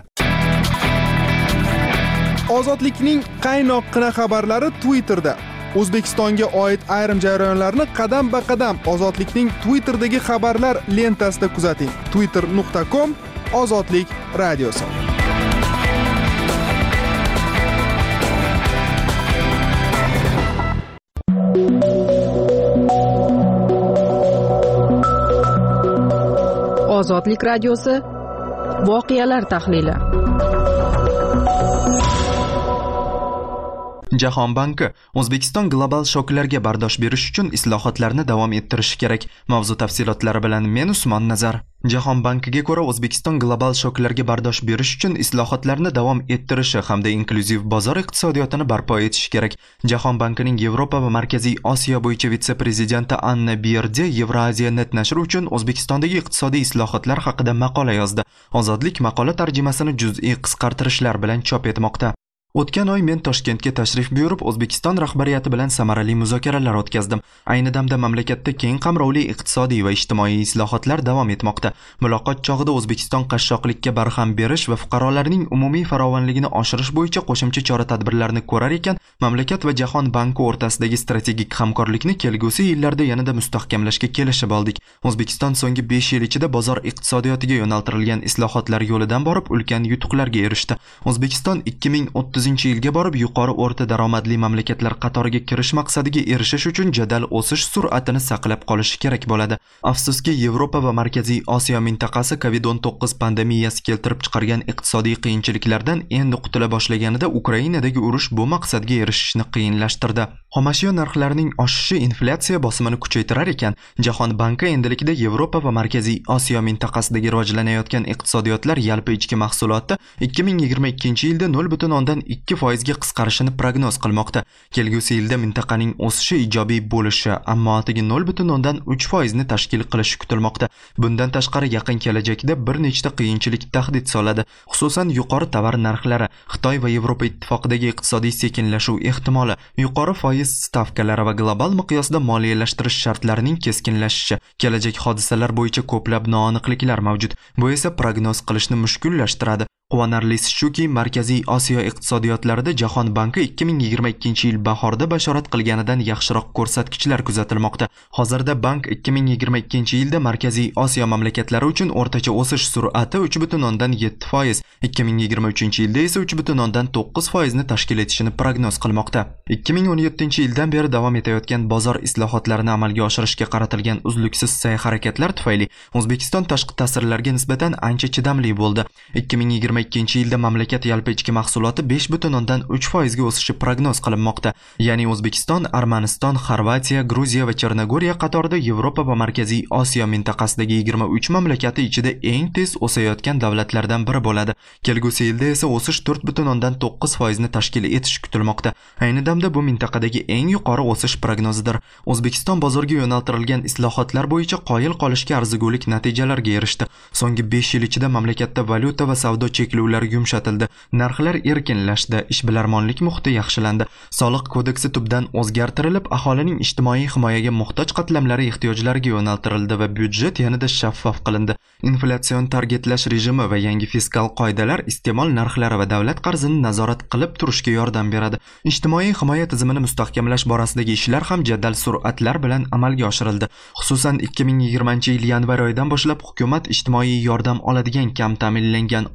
Ozodlikning qaynoqqina xabarlari Twitterda. O'zbekistonga oid ayrim jarayonlarni qadam-ba-qadam Ozodlikning Twitterdagi xabarlar lentasida kuzating. twitter.com/ozodlik radiosi. Ozodlik radiosi voqealar tahlili. Jahon banki O'zbekiston global shoklarga bardosh berish uchun islohotlarni davom ettirishi kerak. Mavzu tafsilotlari bilan men Usmon Nazar. Jahon bankiga ko'ra O'zbekiston global shoklarga bardosh berish uchun islohotlarni davom ettirishi hamda inklyuziv bozor iqtisodiyotini barpo etishi kerak. Jahon bankining Yevropa va Markaziy Osiyo bo'yicha vitse-prezidenti Anna Bierdi Eurasia Net nashri uchun O'zbekistondagi iqtisodiy islohotlar haqida maqola yozdi. Ozodlik maqola tarjimasini juz'iy qisqartirishlar bilan chop etmoqda. O'tgan oy men Toshkentga tashrif buyurib, O'zbekiston rahbariyati bilan samarali muzokaralar o'tkazdim. Ayni damda mamlakatda keng qamrovli iqtisodiy va ijtimoiy islohotlar davom etmoqda. Muloqot chog'ida O'zbekiston qashshoqlikka barham berish va fuqarolarning umumiy farovonligini oshirish bo'yicha qo'shimcha chora-tadbirlarni ko'rar ekan, mamlakat va Jahon banki o'rtasidagi strategik hamkorlikni kelgusi yillarda yanada mustahkamlashga kelishib oldik. O'zbekiston so'nggi 5 yil ichida bozor iqtisodiyotiga yo'naltirilgan islohotlar yo'lidan borib ulkan yutuqlarga erishdi. O'zbekiston 2030-yilga borib yuqori o'rta daromadli mamlakatlar qatoriga kirish maqsadiga erishish uchun jadal o'sish sur'atini saqlab qolishi kerak bo'ladi. Afsuski, Yevropa va Markaziy Osiyo mintaqasi COVID-19 pandemiyasi keltirib chiqargan iqtisodiy qiyinchiliklardan endi qutula boshlaganida Ukrainadagi urush bu maqsadga erishishni qiyinlashtirdi. Xomashyo narxlarining oshishi inflyatsiya bosimini kuchaytirar ekan, Jahon banki endilikda Yevropa va Markaziy Osiyo mintaqasidagi rivojlanayotgan iqtisodiyotlar yalpi ichki mahsuloti 2022-yilda 0.2% ga qisqarishini prognoz qilmoqda. Kelgusi yilda mintaqaning o'sishi ijobiy bo'lishi, ammo atigi 0.3% ni tashkil qilishi kutilmoqda. Bundan tashqari yaqin kelajakda bir nechta qiyinchilik tahdid soladi. Xususan, yuqori tovar narxlari, Xitoy va Yevropa ittifoqidagi iqtisodiy sekinlashuv ehtimoli, yuqori foiz stavkalari va global miqyosda moliyalashtirish shartlarining keskinlashishi, kelajak hodisalar bo'yicha ko'plab noaniqliklar mavjud. Bu esa prognoz qilishni mushkullashtiradi. Quvonarlisi shuki, Markaziy Osiyo iqtisodiyotlarida Jahon banki 2022-yil bahorda bashorat qilganidan yaxshiroq ko'rsatkichlar kuzatilmoqda. Hozirda bank 2022-yilda Markaziy Osiyo mamlakatlari uchun o'rtacha o'sish sur'ati 3.7%, 2023-yilda esa 3.9% ni tashkil etishini prognoz qilmoqda. 2017-yildan beri davom etayotgan bozor islohotlarini amalga oshirishga qaratilgan uzluksiz sa'y-harakatlar tufayli O'zbekiston tashqi ta'sirlarga nisbatan ancha chidamli bo'ldi. 2022-yilda mamlakat yalpi ichki mahsuloti 5.3% ga o'sishi prognoz qilinmoqda. Ya'ni O'zbekiston, Armaniston, Xorvatiya, Gruziya va Chernogoriya qatorida Yevropa va Markaziy Osiyo mintaqasidagi 23 mamlakati ichida eng tez o'sayotgan davlatlardan biri bo'ladi. Kelgusi yilda esa o'sish 4.9% ni tashkil etishi kutilmoqda. Ayni damda bu mintaqadagi eng yuqori o'sish prognozidir. O'zbekiston bozorga yo'naltirilgan islohotlar bo'yicha qoyil qolishga arzigulik natijalarga erishdi. So'nggi 5 yil ichida mamlakatda valyuta va savdo cheklovlari yumshatildi, narxlar erkinlashdi, ishbilarmonlik muhiti yaxshilandi, soliq kodeksi tubdan o'zgartirilib, aholining ijtimoiy himoyaga muhtoj qatlamlari ehtiyojlariga yo'naltirildi va byudjet yanada shaffof qilindi. Inflyatsion targetlash rejimi va yangi fiskal qoidalar iste'mol narxlari va davlat qarzini nazorat qilib turishga yordam beradi. Ijtimoiy himoya tizimini mustahkamlash borasidagi ishlar ham jadal sur'atlar bilan amalga oshirildi. Xususan, 2020-yil yanvar oyidan boshlab hukumat ijtimoiy yordam oladigan kam ta'minlangan oilalar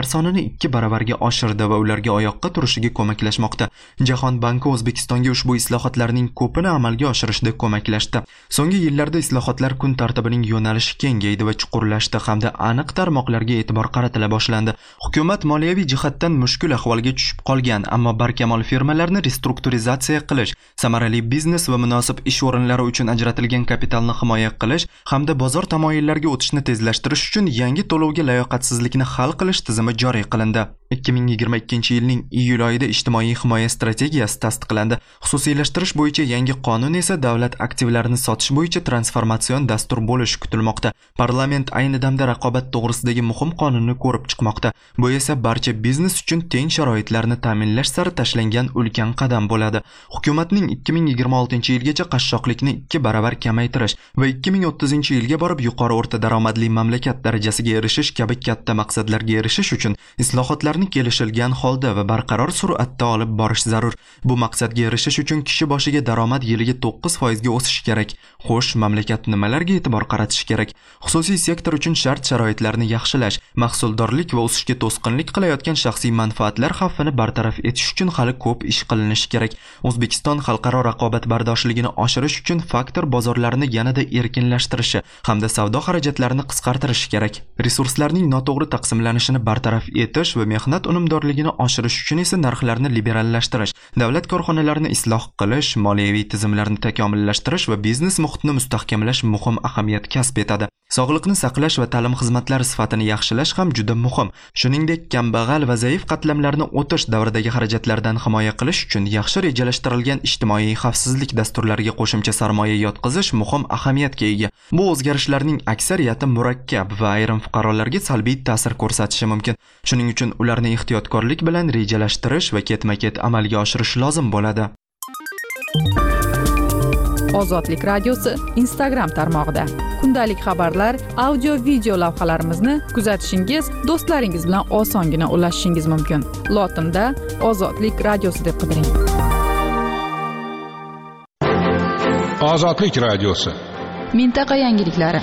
sonini 2 baravarga oshirdi va ularga oyoqqa turishiga ko'maklashmoqda. Jahon banki O'zbekistonga ushbu islohotlarning ko'pini amalga oshirishda ko'maklashdi. So'nggi yillarda islohotlar kun tartibining yo'nalishi kengaydi va chuqurlashdi hamda aniq tarmoqlarga e'tibor qaratila boshlandi. Hukumat moliyaviy jihatdan mushkul ahvolga tushib qolgan, ammo barkamol firmalarni restrukturizatsiya qilish, samarali biznes va munosib ish o'rinlari uchun ajratilgan kapitalni himoya qilish hamda bozor tamoyillariga o'tishni tezlashtirish uchun yangi to'lovga layoqatsizlikni hal qilish tizimi joriy qilindi. 2022-yilning iyul oyida ijtimoiy himoya strategiyasi tasdiqlandi. Xususiylashtirish bo'yicha yangi qonun esa davlat aktivlarini sotish bo'yicha transformatsion dastur bo'lishi kutilmoqda. Parlament ayni damda raqobat to'g'risidagi muhim qonunni ko'rib chiqmoqda. Bu esa barcha biznes uchun teng sharoitlarni ta'minlash sari tashlangan ulkan qadam bo'ladi. Hukumatning 2026-yilgacha qashshoqlikni 2 baravar kamaytirish va 2030-yilga borib yuqori o'rta daromadli mamlakat darajasiga erishish kabi katta maqsadlarga erishish uchun islohotlarni kelishilgan holda va barqaror sur'atda olib borish zarur. Bu maqsadga erishish uchun kishi boshiga daromad yiliga 9% ga o'sishi kerak. Xo'sh, mamlakat nimalarga e'tibor qaratishi kerak? Xususiy sektor uchun shart-sharoitlarni yaxshilash, mahsuldorlik va o'sishga to'sqinlik qilayotgan shaxsiy manfaatlar xavfini bartaraf etish uchun hali ko'p ish qilinishi kerak. O'zbekiston xalqaro raqobatbardoshligini oshirish uchun faktor bozorlarini yanada erkinlashtirishi hamda savdo xarajatlarini qisqartirishi kerak. Resurslarning noto'g'ri taqsimlanishini bartaraf etish va mehnat unumdorligini oshirish uchun esa narxlarni liberallashtirish, davlat korxonalarini isloh qilish, moliyaviy tizimlarni takomillashtirish va biznes muhitini mustahkamlash muhim ahamiyat kasb etadi. Sog'liqni saqlash va ta'lim xizmatlari sifatini yaxshilash ham juda muhim. Shuningdek, kambag'al va zaif qatlamlarni o'tish davridagi xarajatlardan himoya qilish uchun yaxshi rejalashtirilgan ijtimoiy xavfsizlik dasturlariga qo'shimcha sarmoya yotqizish muhim ahamiyatga ega. Bu o'zgarishlarning aksariyati murakkab va ayrim fuqarolarga salbiy ta'sir ko'rsatishi mumkin. Shuning uchun ularni ehtiyotkorlik bilan rejalashtirish va ketma-ket amalga oshirish lozim bo'ladi. Ozodlik radiosi Instagram tarmog'ida kundalik xabarlar, audio, video lavhalarimizni kuzatishingiz, do'stlaringiz bilan osongina ulashishingiz mumkin. Lotinda Ozodlik radiosi deb qidiring. Ozodlik radiosi. Mintaqa yangiliklari.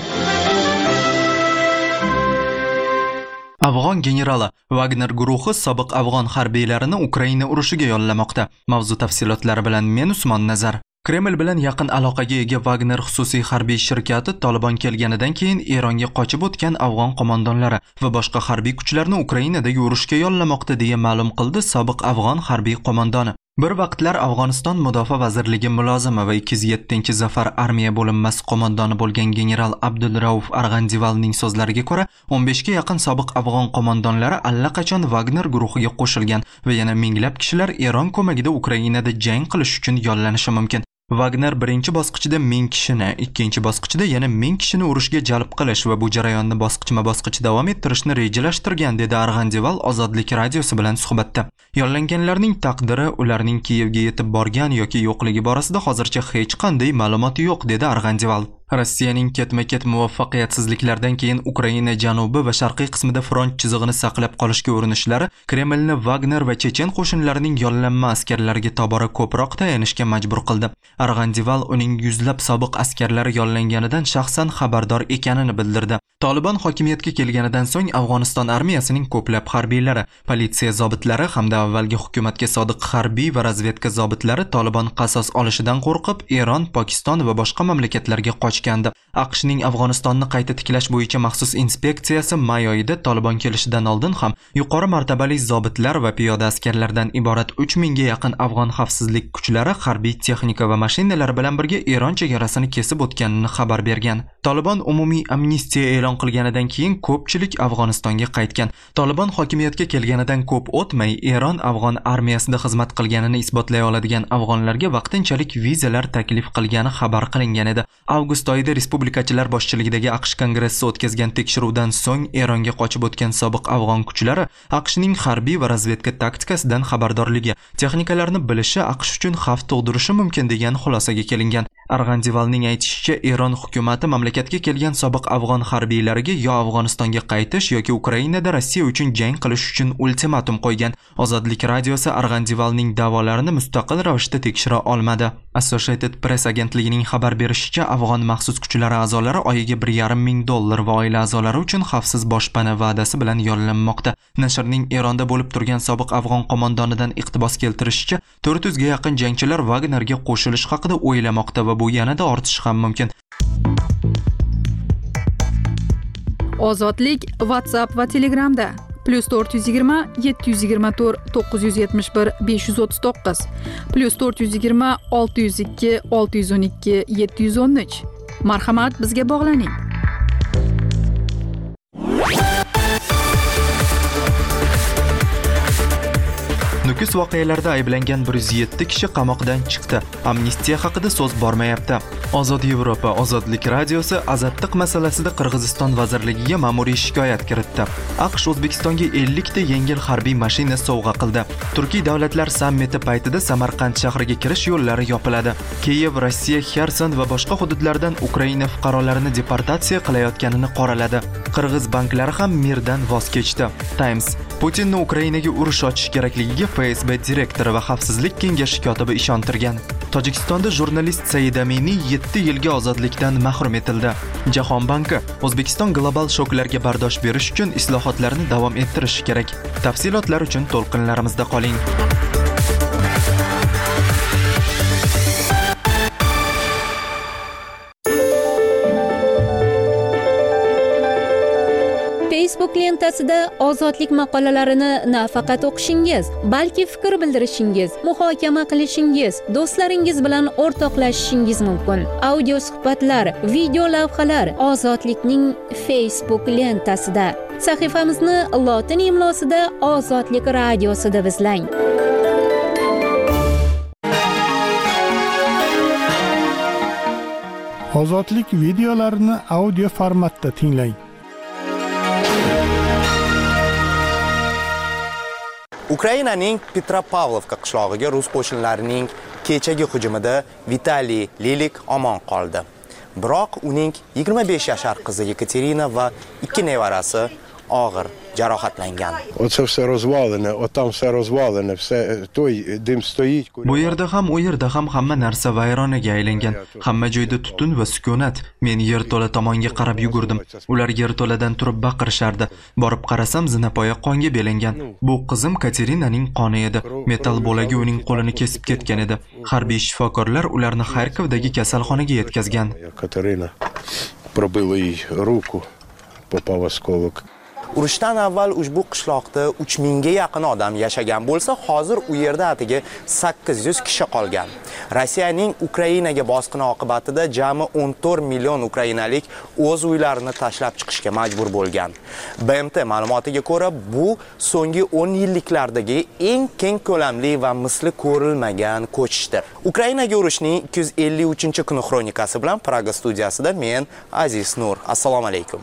Afg'on generali Wagner guruhi sobiq afg'on harbiylarini Ukraina urushiga yollamoqda. Mavzu tafsilotlari bilan men Usmon Nazar. Kreml bilan yaqin aloqaga ega Wagner xususiy harbiy shirkati Taliban kelganidan keyin Eronga qochib o'tgan afg'on qo'mondonlari va boshqa harbiy kuchlarni Ukrainadagi urushga yollamoqda deya ma'lum qildi sobiq afg'on harbiy qo'mondoni. Bir vaqtlar Afg'oniston mudofaa vazirligi mulozimi va 207-Zafar armiya bo'linmasi qo'mondoni bo'lgan general Abdulrauf Arg'andivalning so'zlariga ko'ra, 15 ga yaqin sobiq afg'on qo'mondonlari allaqachon Wagner guruhiga qo'shilgan va yana minglab kishilar Eron ko'magida Ukrainada jang qilish uchun yollanishi mumkin. Wagner birinchi bosqichda 1000 kishini, ikkinchi bosqichda yana 1000 kishini urushga jalb qilish va bu jarayonni bosqichma-bosqich davom ettirishni rejalashtirgan, dedi Arg'andival Ozodlik radiosi bilan suhbatda. Yollanganlarning taqdiri, ularning Kiyevga yetib borgan yoki yo'qligi borasida hozircha hech qanday ma'lumot yo'q, dedi Arg'andival. Rossiyaning ketma-ket muvaffaqiyatsizliklardan keyin Ukraina janubi va sharqiy qismida front chizig'ini saqlab qolishga urinishlari Kremlni Wagner va chechen qo'shinlarining yollanma askarlariga tobora ko'proq tayanishga majbur qildi. Arg'andival uning yuzlab sobiq askarlari yollanganidan shaxsan xabardor ekanini bildirdi. Taliban hokimiyatga kelganidan so'ng Afg'oniston armiyasining ko'plab harbiylari, politsiya zobitlari hamda avvalgi hukumatga sodiq harbiy va razvedka zobitlari Taliban qasos olishidan qo'rqib Eron, Pokiston va boshqa mamlakatlarga qochgandi. AQShning Afg'onistonni qayta tiklash bo'yicha maxsus inspeksiyasi may oyida Taliban kelishidan oldin ham yuqori martabali zobitlar va piyoda askarlardan iborat 3000 ga yaqin afg'on xavfsizlik kuchlari harbiy texnika va mashinalar bilan birga Eron chegarasini kesib o'tganini xabar bergan. Taliban umumiy amnistiya e'lon qilganidan keyin ko'pchilik Afg'onistonga qaytgan. Taliban hokimiyatga kelganidan ko'p o'tmay Eron afg'on armiyasida xizmat qilganini isbotlay oladigan afg'onlarga vaqtinchalik vizalar taklif qilgani xabar qilingan edi. Avgust oyida respublikachilar boshchiligidagi AQSh kongressi o'tkazgan tekshiruvdan so'ng Eronga qochib o'tgan sobiq afg'on kuchlari AQShning harbiy va razvedka taktikasidan xabardorligi, texnikalarni bilishi AQSh uchun xavf tug'dirishi mumkin degan xulosaga kelingan. Arg'andivalning aytishicha, Eron hukumati mamlakatga kelgan sobiq afg'on harbiylariga yo Afg'onistonga qaytish yoki Ukrainada Rossiya uchun jang qilish uchun ultimatum qo'ygan. Ozodlik radiosi Arg'andivalning da'volarini mustaqil ravishda tekshira olmadi. Associated Press agentligining xabar berishicha, afg'on maxsus kuchlari a'zolari oyiga $1,5 ming va oila a'zolari uchun xavfsiz boshpana va'dasi bilan yollanmoqda. Nashrning Eronda bo'lib turgan sobiq afg'on qo'mondonidan iqtibos keltirishicha, 400 ga yaqin jangchilar Wagnerga qo'shilish haqida o'ylamoqda va bu yanada ortishi ham mumkin. Ozodlik WhatsApp va Telegramda +420 724 971 539 +420 602 612 713. Marhamat, bizga bog'laning. Nukus voqealarida ayblangan 107 kishi qamoqdan chiqdi. Amnistiya haqida so'z bormayapti. Ozod Yevropa, Ozodlik radiosi azatliq masalasida Qirg'iziston vazirligiga ma'muriy shikoyat kiritdi. AQSh O'zbekistonga 50 ta yengil harbiy mashina sovg'a qildi. Turkiy davlatlar sammiti paytida Samarqand shahriga kirish yo'llari yopiladi. Kiyev, Rossiya, Xerson va boshqa hududlardan Ukraina fuqarolarini deportatsiya qilayotganini qoraladi. Qirg'iz banklari ham mirdan voz kechdi. Times: Putinni Ukrainaga urush ochish kerakligiga FSB direktori va xavfsizlik kengashi kotibi ishontirgan. Tojikistonda jurnalist Said Aminiy 7 yilga ozodlikdan mahrum etildi. Jahon banki: O'zbekiston global shoklarga bardosh berish uchun islohotlarni davom ettirishi kerak. Tafsilotlar uchun to'lqinlarimizda qoling. Facebook lentasida ozodlik maqolalarini nafaqat o'qishingiz, balki fikr bildirishingiz, muhokama qilishingiz, do'stlaringiz bilan o'rtoqlashishingiz mumkin. Audio suhbatlar, video lavhalar ozodlikning Facebook lentasida. Sahifamizni lotin imlosida Ozodlik radiosida izlang. Ozodlik videolarini audio formatda tinglang. Ukrainaning Petropavlovka qishlog'iga rus qo'shinlarining kechagi hujumida Vitaliy Lilik omon qoldi. Biroq uning 25 yashar qizi Yekaterina va 2 nevarasi og'ir jarohatlangan. Оце все розвалене, отам все розвалене, все той дим стоїть. Bu yerda ham, u yerda ham hamma narsa vayronaga aylangan. Hamma joyda tutun va sukunat. Men yerto'la tomonga qarab yugurdim. Ular yerto'ladan turib baqirishardi. Borib qarasam, zinapoya qonga belangan. Bu qizim Katerinaning qoni edi. Metal bo'lagi uning qo'lini kesib ketgan edi. Harbiy shifokorlar ularni Xarkovdagi kasalxonaga yetkazgan. Katerina пробила їй руку, попав осколок. Urushdan avval ushbu qishloqda 3000 ga yaqin odam yashagan bo'lsa, hozir u yerda atigi 800 kishi qolgan. Rossiyaning Ukrainaga bosqini oqibatida jami 14 million ukrainalik o'z uylarini tashlab chiqishga majbur bo'lgan. BMT ma'lumotiga ko'ra, bu so'nggi 10 yilliklardagi eng keng ko'lamli va misli ko'rilmagan ko'chishdir. Ukrainaga urushning 253-kuni xronikasi bilan Praga studiyasida men Aziz Nur. Assalomu alaykum.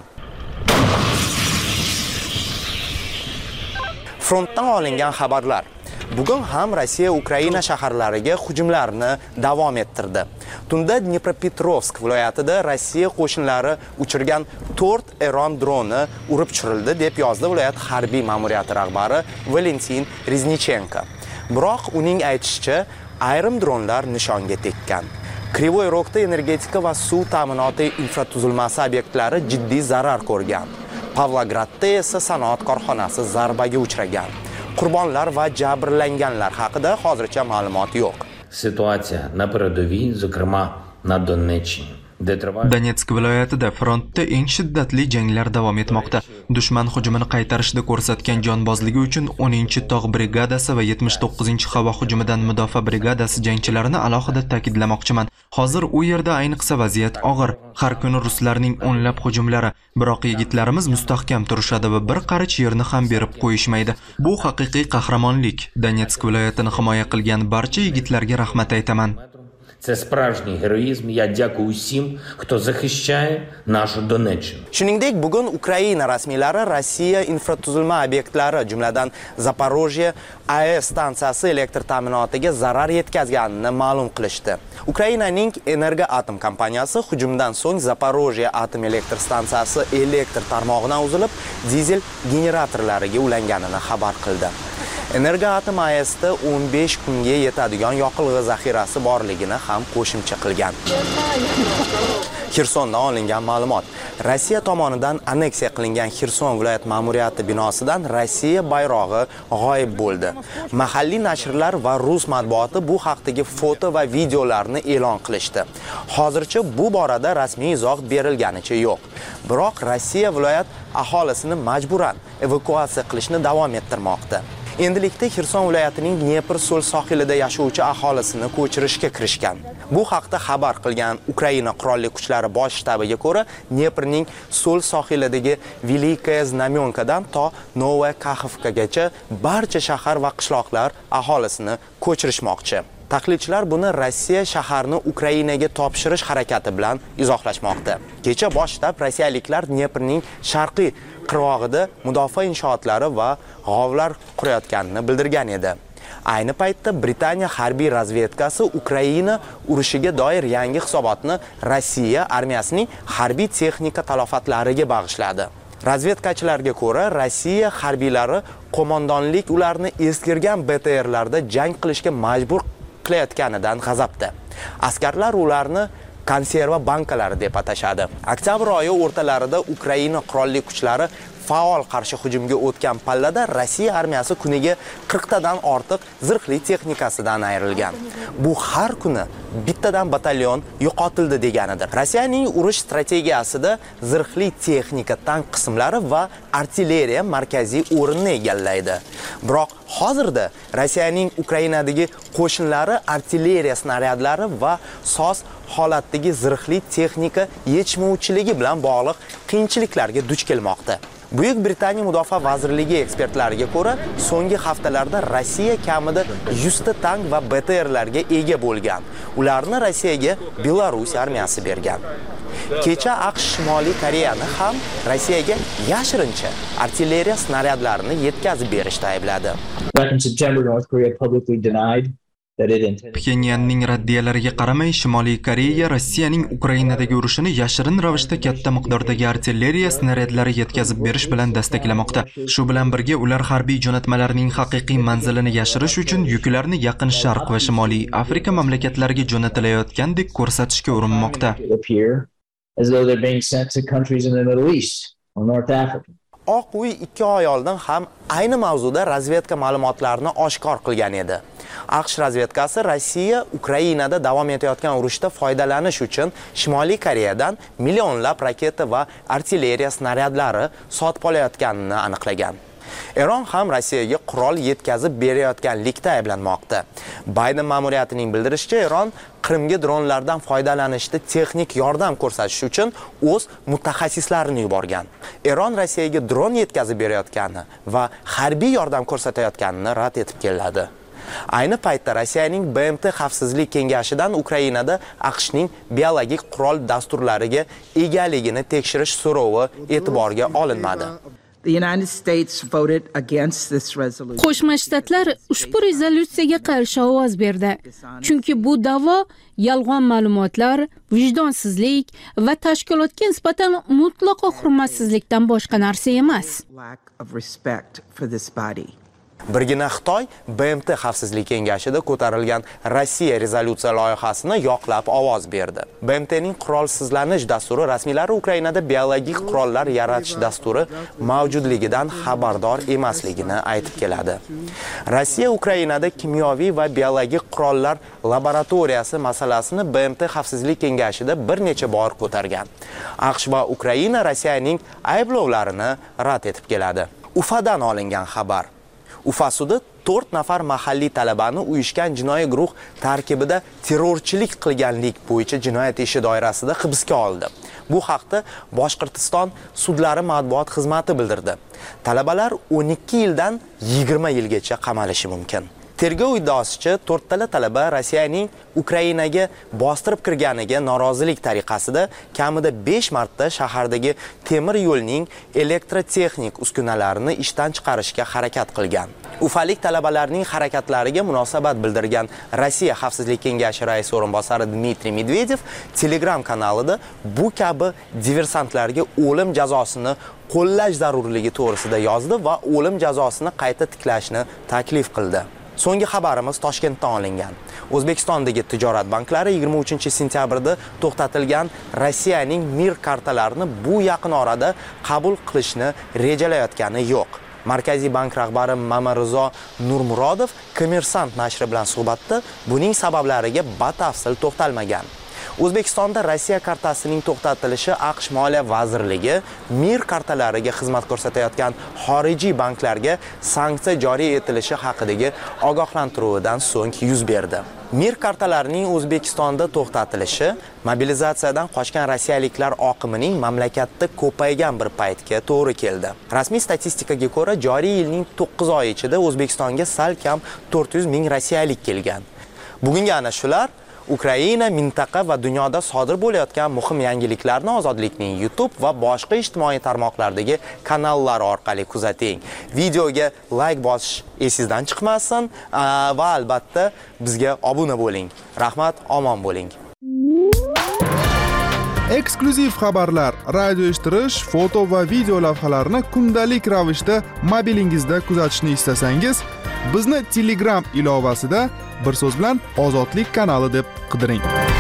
Frontdan olingan xabarlar. Bugun ham Rossiya Ukraina shaharlariga hujumlarni davom ettirdi. Tunda Dnepropetrovsk viloyatida Rossiya qo'shinlari uchirgan 4 Eron droni urib tushirildi deb yozdi viloyat harbiy ma'muriyati rahbari Valentin Riznichenko. Biroq uning aytishicha, ayrim dronlar nishonga tekkan. Krivoy Rog'da energetika va suv ta'minoti infratuzilmasi obyektlari jiddiy zarar ko'rgan. Pavlogradda esa sanoat korxonasi zarbaga uchragan. Qurbonlar va jabrlanganlar haqida hozircha ma'lumot yo'q. Situatsiya na передовій, зокрема на Донеччині. Donetsk viloyatida frontda eng shiddatli janglar davom etmoqda. Dushman hujumini qaytarishda ko'rsatgan jonbozligi uchun 10-tog' brigadasi va 79-havo hujumidan mudofaa brigadasi jangchilarini alohida ta'kidlamoqchiman. Hozir u yerda ayniqsa vaziyat og'ir. Har kuni ruslarning o'nlab hujumlari, biroq yigitlarimiz mustahkam turishadi va bir qarich yerni ham berib qo'yishmaydi. Bu haqiqiy qahramonlik. Donetsk viloyatini himoya qilgan barcha yigitlarga rahmat aytaman. Це справжній героїзм. Я дякую усім, хто захищає нашу Донеччину. Shuningdek, bugun Ukraina rasmiylari Rossiya infratuzilma obyektlari, jumladan Zaporojye AES stansiyasi elektr ta'minotiga zarar yetkazganini ma'lum qilishdi. Ukrainaning Energoatom kompaniyasi hujumdan so'ng Zaporojye atom elektr stansiyasi elektr tarmog'idan uzilib, dizel generatorlariga ulanganini xabar qildi. Energoatom AESda 15 kunga yetadigan yoqilg'i zaxirasi borligini ham qo'shimcha qilgan. Xirsondan olingan ma'lumot. Rossiya tomonidan anneksiya qilingan Xirson viloyat ma'muriyati binosidan Rossiya bayrog'i g'oyib bo'ldi. Mahalliy nashrlar va rus matbuoti bu haqdagi foto va videolarni e'lon qilishdi. Hozircha bu borada rasmiy izoh berilganicha yo'q. Biroq Rossiya viloyat aholisini majburan evakuatsiya qilishni davom ettirmoqda. Endilikda Xirson viloyatining Dnepr so'l sohilida yashovchi aholisini ko'chirishga kirishgan. Bu haqda xabar qilgan Ukraina qurolli kuchlari bosh shtabiga ko'ra, Dneprning so'l sohilidagi Velikaya Znamyonkadan to Novaya Kaxovkagacha barcha shahar va qishloqlar aholisini ko'chirishmoqchi. Tahlilchilar buni Rossiya shaharni Ukrainaga topshirish harakati bilan izohlashmoqda. Kecha bosh shtab rossiyaliklar Dneprning sharqiy qirg'og'ida mudofaa inshootlari va g'ovlar qurayotganini bildirgan edi. Ayni paytda Britaniya harbiy razvedkasi Ukraina urushiga doir yangi hisobotni Rossiya armiyasining harbiy texnika talofatlariga bag'ishladi. Razvedkachilarga ko'ra, Rossiya harbiylari qo'mondonlik ularni eskirgan BTRlarda jang qilishga majbur qilayotganidan g'azabda. Askarlar ularni konserva bankalari deb atashadi. Oktyabr oyi o'rtalarida Ukraina qurolli kuchlari faol qarshi hujumga o'tgan pallada Rossiya armiyasi kuniga 40 tadan ortiq zirhli texnikasidan ayrilgan. Bu har kuni bittadan batalyon yo'qotildi deganidir. Rossiyaning urush strategiyasida zirhli texnika tank qismlari va artilleriya markaziy o'rinni egallaydi. Biroq hozirda Rossiyaning Ukrainadagi qo'shinlari artilleriya snaryadlari va soz holatdagi zirhli texnika yetishmovchiligi bilan bog'liq qiyinchiliklarga duch kelmoqda. Buyuk Britaniya Mudofaa vazirligi ekspertlariga ko'ra, so'nggi haftalarda Rossiya kamida 100 ta tank va BTRlarga ega bo'lgan. Ularni Rossiyaga Belarus armiyasi bergan. Kecha AQSh Shimoliy Koreyani ham Rossiyaga yashirincha artilleriya snaryadlarini yetkazib berishda aybladi. Back in September, North Korea publicly denied Pxenyanning raddiyalariga qaramay, Shimoliy Koreya Rossiyaning Ukrainadagi urushini yashirin ravishda katta miqdordagi artilleriya snaryadlari yetkazib berish bilan dastaklamoqda. Shu bilan birga ular harbiy jo'natmalarning haqiqiy manzilini yashirish uchun yuklarni Yaqin Sharq va Shimoliy Afrika mamlakatlariga jo'natilayotgandek ko'rsatishga urinmoqda. Oq uy 2 oy oldin ham ayni mavzuda razvedka ma'lumotlarini oshkor qilgan edi. AQSh razvedkasi Rossiya Ukrainada davom etayotgan urushda foydalanish uchun Shimoliy Koreyadan millionlab raketa va artilleriya snaryadlari sotib olayotganini aniqlagan. Eron ham Rossiyaga qurol yetkazib berayotganlikda ayblanmoqda. Bayden ma'muriyatining bildirishicha, Eron Qrimga dronlardan foydalanishda texnik yordam ko'rsatish uchun o'z mutaxassislarini yuborgan. Eron Rossiyaga dron yetkazib berayotgani va harbiy yordam ko'rsatayotganini rad etib keladi. Ayni paytda Rossiyaning BMT xavfsizlik kengashidan Ukrainada AQShning biologik qurol dasturlariga egaligini tekshirish so'rovi e'tiborga olinmadi. Qo'shma Shtatlar ushbu rezolyutsiyaga qarshi ovoz berdi. Chunki bu da'vo yolg'on ma'lumotlar, vijdonsizlik va tashkilotga nisbatan mutlaqo hurmatsizlikdan boshqa narsa emas. Birgina Xitoy BMT xavfsizlik kengashida ko'tarilgan Rossiya rezolyutsiya loyihasini yoqlab ovoz berdi. BMTning qurolsizlanish dasturi rasmiylari Ukrainada biologik qurollar yaratish dasturi mavjudligidan xabardor emasligini aytib keladi. Rossiya Ukrainada kimyoviy va biologik qurollar laboratoriyasi masalasini BMT xavfsizlik kengashida bir necha bor ko'targan. AQSh va Ukraina Rossiyaning ayblovlarini rad etib keladi. Ufadan olingan xabar. Ufa sudi 4 nafar mahalliy talabani uyushgan jinoiy guruh tarkibida terrorchilik qilganlik bo'yicha jinoyat ishi doirasida hibsga oldi. Bu haqda Boshqirdiston sudlari matbuot xizmati bildirdi. Talabalar 12 yildan 20 yilgacha qamalishi mumkin. Tergov iddaosicha 4 tala talaba Rossiyaning Ukrainaga bostirib kirganiga norozilik tariqasida kamida 5 marta shahardagi temir yo'lning elektrotexnik uskunalarini ishdan chiqarishga harakat qilgan. Ufalik talabalarning harakatlariga munosabat bildirgan Rossiya Xavfsizlik kengashi raisi o'rinbosari Dmitriy Medvedev Telegram kanalida bu kabi diversantlarga o'lim jazosini qo'llash zarurligi to'g'risida yozdi va o'lim jazosini qayta tiklashni taklif qildi. So'nggi xabarimiz Toshkentdan olingan. O'zbekistondagi tijorat banklari 23-sentyabrda to'xtatilgan Rossiyaning Mir kartalarini bu yaqin orada qabul qilishni rejalayotgani yo'q. Markaziy bank rahbari Mamarizo Nurmurodov Kommersant nashri bilan suhbatda buning sabablariga batafsil to'xtalmagan. O'zbekistonda Rossiya kartasining to'xtatilishi AQSh Moliya vazirligi Mir kartalariga xizmat ko'rsatayotgan xorijiy banklarga sanksiya joriy etilishi haqidagi ogohlantiruvdan so'ng yuz berdi. Mir kartalarining O'zbekistonda to'xtatilishi mobilizatsiyadan qochgan rossiyaliklar oqimining mamlakatda ko'paygan bir paytga to'g'ri keldi. Rasmiy statistikaga ko'ra, joriy yilning 9 oy ichida O'zbekistonga salkam 400 ming rossiyalik kelgan. Bugungi ana shular Ukraina, mintaqa va dunyoda sodir bo'layotgan muhim yangiliklarni Ozodlikning YouTube va boshqa ijtimoiy tarmoqlardagi kanallar orqali kuzating. Videoga like bosish esingizdan chiqmasin va albatta bizga obuna bo'ling. Rahmat, omon bo'ling. Eksklyuziv xabarlar, radio eshittirish, foto va video lavhalarni kundalik ravishda mobilingizda kuzatishni istasangiz, bizni Telegram ilovasida bir so'z bilan Ozodlik kanali deb qidiring.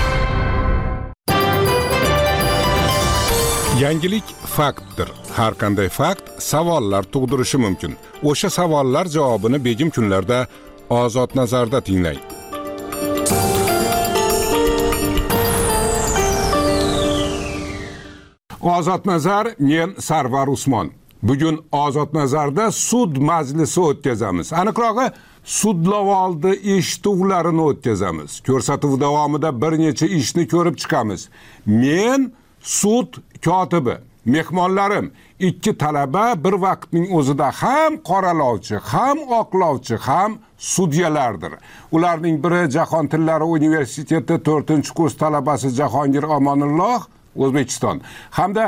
Yangilik faktdir. Har qanday fakt savollar tug'dirishi mumkin. O'sha savollar javobini begim kunlarda Ozod nazarda tinglang. Ozod nazar, men Sarvar Usmon. Bugun Ozod nazarda sud majlisi o'tkazamiz. Aniqrog'i, sudlavoldi eshituvlarini o'tkazamiz. Ko'rsatuv davomida bir necha ishni ko'rib chiqamiz. Men sud kotibi, mehmonlarim, ikki talaba bir vaqtning o'zida ham qoralovchi, ham oqlovchi, ham sudyalardir. Ularning biri Jahon tillari universiteti 4-kurs talabasi Jahongir Omonulloh, O'zbekiston, hamda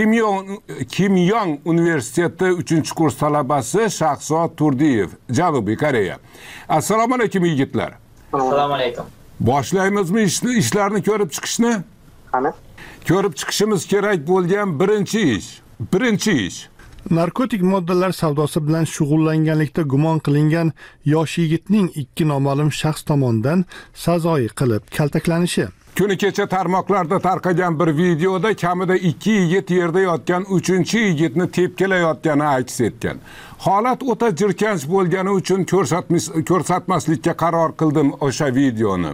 Kimyong universiteti 3-kurs talabasi Shahzod Turdiyev, Janubiy Koreya. Assalomu alaykum yigitlar. Assalomu alaykum. Boshlaymizmi ishlarni ko'rib chiqishni? Qani? Ko'rib chiqishimiz kerak bo'lgan birinchi ish. Narkotik moddalar savdosi bilan shug'ullanganlikda gumon qilingan yosh yigitning 2 noma'lum shaxs tomonidan sazoyi qilib kaltaklanishi. Kuni kecha tarmoqlarda tarqagan bir videoda kamida 2 yigit yerda yotgan 3-yigitni tepkilayotgani aks etgan. Holat o'ta jirkanch bo'lgani uchun ko'rsatmaslikka qaror qildim o'sha videoni.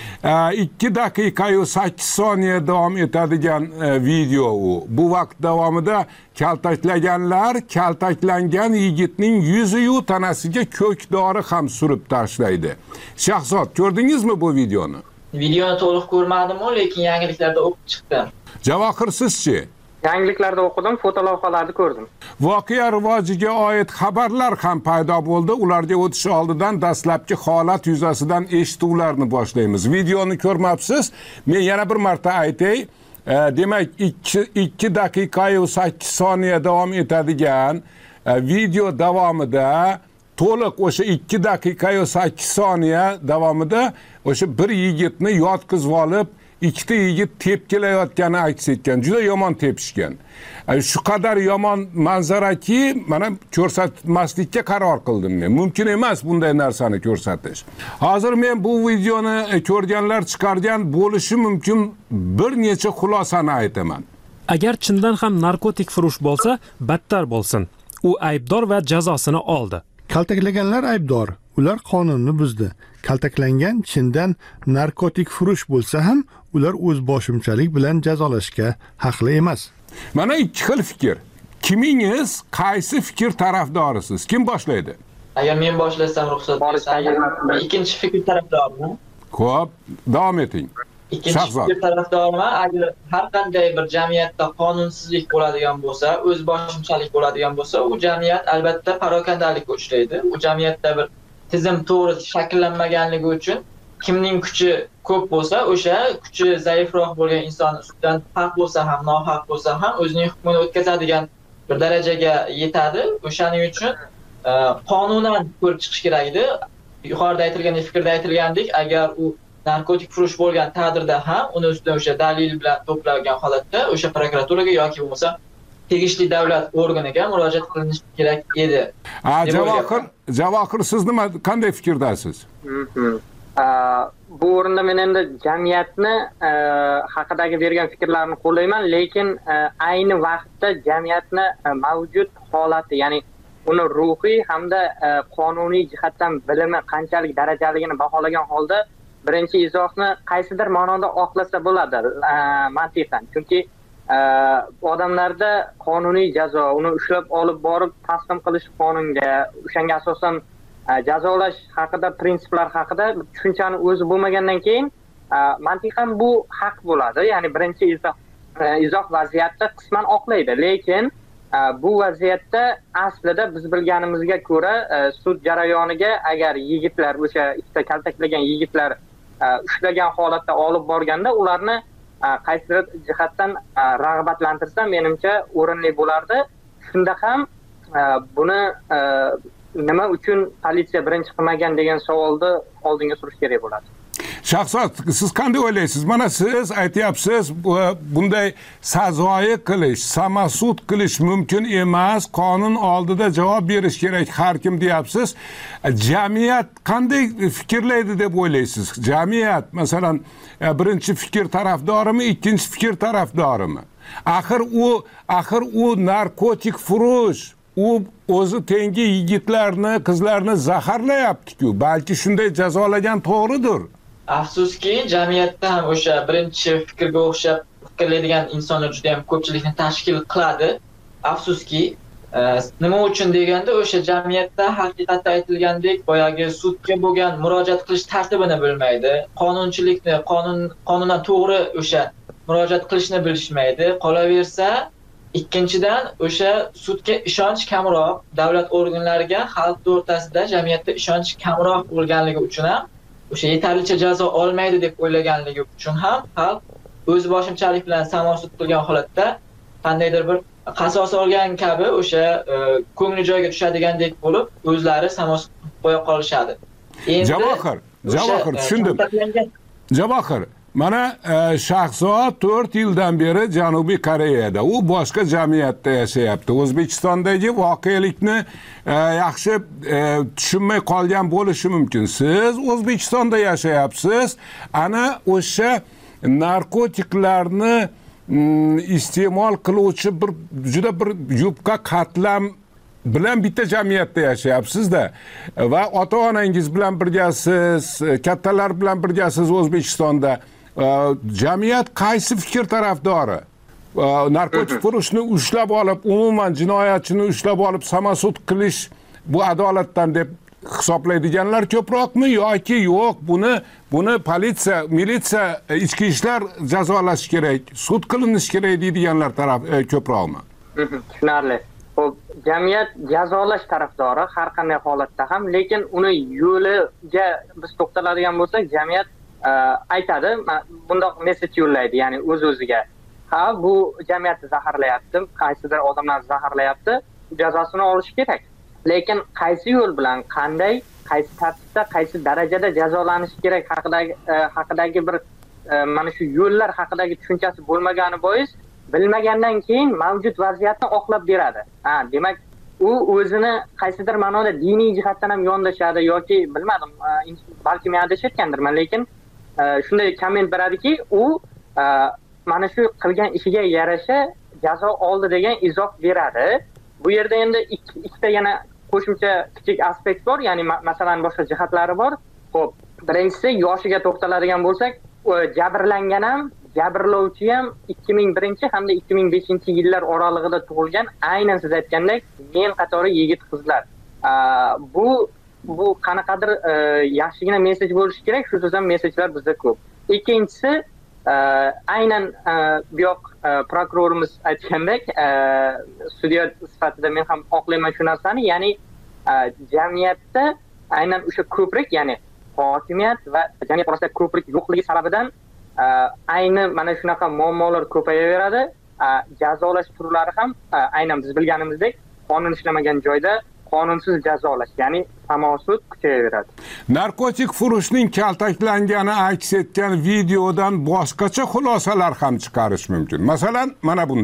2 daqiqa 8 soniya davom etadigan video u. Bu vaqt davomida kaltaklaganlar kaltaklangan yigitning yuzi-yu tanasiga ko'kdori ham surib tashlaydi. Shahzod, ko'rdingizmi bu videoni? Videoni to'liq ko'rmadim-ku, lekin yangiliklarda o'qib chiqdim. Javohir, sizchi? Yangiliklarda o'qidim, fotolavhalarni ko'rdim. Voqea rivojiga oid xabarlar ham paydo bo'ldi. Ularga o'tish oldidan dastlabki holat yuzasidan eshituvlarni boshlaymiz. Videoni ko'rmabsiz? Men yana bir marta aytay. Demak, 2 daqiqa 8 soniya davom etadigan video davomida to'liq o'sha 2 daqiqa 8 soniya davomida o'sha bir yigitni yotqizib olib, 2 yigit tepkilayotgani aks etgan. Juda yomon tepishgan. Shu qadar yomon manzaraki, mana ko'rsatmaslikka qaror qildim men. Mumkin emas bunday narsani ko'rsatish. Hozir men bu videoni ko'rganlar chiqargan bo'lishi mumkin bir necha xulosani aytaman. Agar chindan ham narkotik furush bo'lsa, battar bo'lsin. U aybdor va jazosini oldi. Kaltaklaganlar aybdor, ular qonunni buzdi. Kaltaklangan chindan narkotik furush bo'lsa ham, ular o'z boshimchalik bilan jazolashga haqli emas. Mana 2 xil fikr. Kimingiz qaysi fikr tarafdorisiz? Kim boshlaydi? Agar men boshlasam ruxsat bersangiz, ikkinchi fikr tarafdoriman. Xo'p, davom eting. Ikkinchi fikr tarafdoriman. Agar har qanday bir jamiyatda qonunsizlik bo'ladigan bo'lsa, o'z boshimchalik bo'ladigan bo'lsa, u jamiyat albatta parokandalikka uchraydi. U jamiyatda bir tizim to'g'ri shakllanmaganligi uchun kimning kuchi ko'p bo'lsa, o'sha kuchi zaifroq bo'lgan inson ustidan haq bo'lsa ham, nohaq bo'lsa ham o'zining hukmini o'tkazadigan bir darajaga yetadi. O'shaning uchun qonunan ko'rib chiqish kerak edi. Yuqorida aytilgan fikrda aytilgandek, agar u narkotik furush bo'lgan taqdirda ham uni ustidan o'sha dalil bilan to'plangan holatda o'sha prokuraturaga yoki bo'lmasa tegishli davlat organiga murojaat qilinishi kerak edi. Javohir, siz nima qanday fikrdasiz? Bu o'rinda men endi jamiyatni haqidagi bergan fikrlarni qo'llayman, lekin ayni vaqtda jamiyatni mavjud holati, ya'ni uni ruhiy hamda qonuniy jihatdan bilimi qanchalik darajaligini baholagan holda birinchi izohni qaysidir ma'noda oqlasa bo'ladi mantiqan. Chunki odamlarda qonuniy jazo, uni ushlab olib borib taslim qilish qonunga, o'shanga asosan jazolash haqida, prinsiplar haqida tushunchani o'zi bo'lmagandan keyin mantiqan bu haq bo'ladi. Ya'ni birinchi izoh vaziyatni qisman oqlaydi, lekin bu vaziyatda aslida biz bilganimizga ko'ra sud jarayoniga agar yigitlar, o'sha ikkita kaltaklagan yigitlar ushlagan holatda olib borganda ularni qaysidir jihatdan rag'batlantirsa menimcha o'rinli bo'lardi. Shunda ham buni nima uchun politsiya birinchi qilmagan degan savolni oldinga surish kerak bo'ladi. Shahzod, siz qanday o'ylaysiz? Mana siz aytyapsiz, bunday sazoyi qilish, samasud qilish mumkin emas, qonun oldida javob berish kerak har kim deyapsiz. Jamiyat qanday fikrlaydi deb o'ylaysiz? Jamiyat masalan birinchi fikr tarafdorimi, ikkinchi fikr tarafdorimi? Axir u narkotik furush, u o'zi tengi yigitlarni, qizlarni zaharlayapti-ku. Balki shunday jazolagan to'g'ridir. Afsuski, jamiyatda ham o'sha birinchi fikrga o'xshab fikrlaydigan insonlar juda ham ko'pchilikni tashkil qiladi. Afsuski, nima uchun deganda o'sha jamiyatda haqiqatda aytilgandek boyagi sudga bo'lgan murojaat qilish tartibini bilmaydi, qonunchilikni, qonundan to'g'ri o'sha murojaat qilishni bilishmaydi. Qolaversa, ikkinchidan o'sha sudga ishonch kamroq, davlat organlariga xalq o'rtasida jamiyatda ishonch kamroq bo'lganligi uchun ham o'sha yetarlicha jazo olmaydi deb o'ylaganligi uchun ham xalq o'z boshimchalik bilan samosud qilgan holatda qandaydir bir qasos olgan kabi o'sha ko'ngli joyiga tushadigandek bo'lib o'zlari samosud qo'ya qolishadi. Javohir, tushundim. Javohir, mana Shahzod 4 yildan beri Janubiy Koreyada, u boshqa jamiyatda yashayapti. O'zbekistondagi voqelikni yaxshi tushunmay qolgan bo'lishi mumkin. Siz O'zbekistonda yashayapsiz. Ana o'sha narkotiklarni iste'mol qiluvchi juda bir yupqa qatlam bilan bitta jamiyatda yashayapsiz-da va ota-onangiz bilan birgasiz, kattalar bilan birgasiz O'zbekistonda. Jamiyat qaysi fikr tarafdori? Narkotik furushni ushlab olib, umuman jinoyatchini ushlab olib samasud qilish bu adolatdan deb hisoblaydiganlar ko'proqmi yoki yo'q, buni politsiya, militsiya, ichki ishlar jazolash kerak, sud qilinish kerak deydiganlar taraf ko'proqmi? Tushunarli. Xo'p, jamiyat jazolash tarafdori har qanday holatda ham, lekin uni yo'liga biz to'xtaladigan bo'lsak, jamiyat aytadi, bundoq mesej yo'llaydi, ya'ni o'z-o'ziga. Ha, bu jamiyatni zaharlayapti, qaysidir odamlar zaharlayapti, jazosini olish kerak. Lekin qaysi yo'l bilan, qanday, qaysi tartibda, qaysi darajada jazolanishi kerak haqidagi bir mana shu yo'llar haqidagi tushunchasi bo'lmagani bois bilmagandan keyin mavjud vaziyatni oqlab beradi. Demak, u o'zini qaysidir ma'noda diniy jihatdan ham yondashadi yoki bilmadim, balki men adashayotgandirman, lekin shunday komment beradiki, u mana shu qilgan ishiga yarasha jazo oldi degan izoh beradi. Bu yerda endi ikkita yana qo'shimcha kichik aspekt bor, ya'ni masalan boshqa jihatlari bor. Xo'p, birinchisi yoshiga to'xtaladigan bo'lsak, jabrlangan ham, jabrlovchi ham 2001 hamda 2005-yillar oralig'ida tug'ilgan, aynan siz aytgandek, men qatori yigit qizlar. Bu qanaqadir yaxshigina mesej bo'lishi kerak, shu so'zdan mesejlar bizda ko'p. Ikkinchisi, aynan bu yoq prokurorimiz aytgandek, sudya sifatida men ham oqlayman shu narsani, ya'ni jamiyatda aynan o'sha ko'prik, ya'ni hokimiyat va jamiyat orasida ko'prik yo'qligi sababidan ayni mana shunaqa muammolar ko'payaveradi. Jazolash turlari ham aynan biz bilganimizdek qonun ishlamagan joyda qonunsiz jazolash, ya'ni samosud kuchayaveradi. Narkotik furushning kaltaklangani aks etgan videodan boshqacha xulosalar ham chiqarish mumkin. Masalan, mana bunday.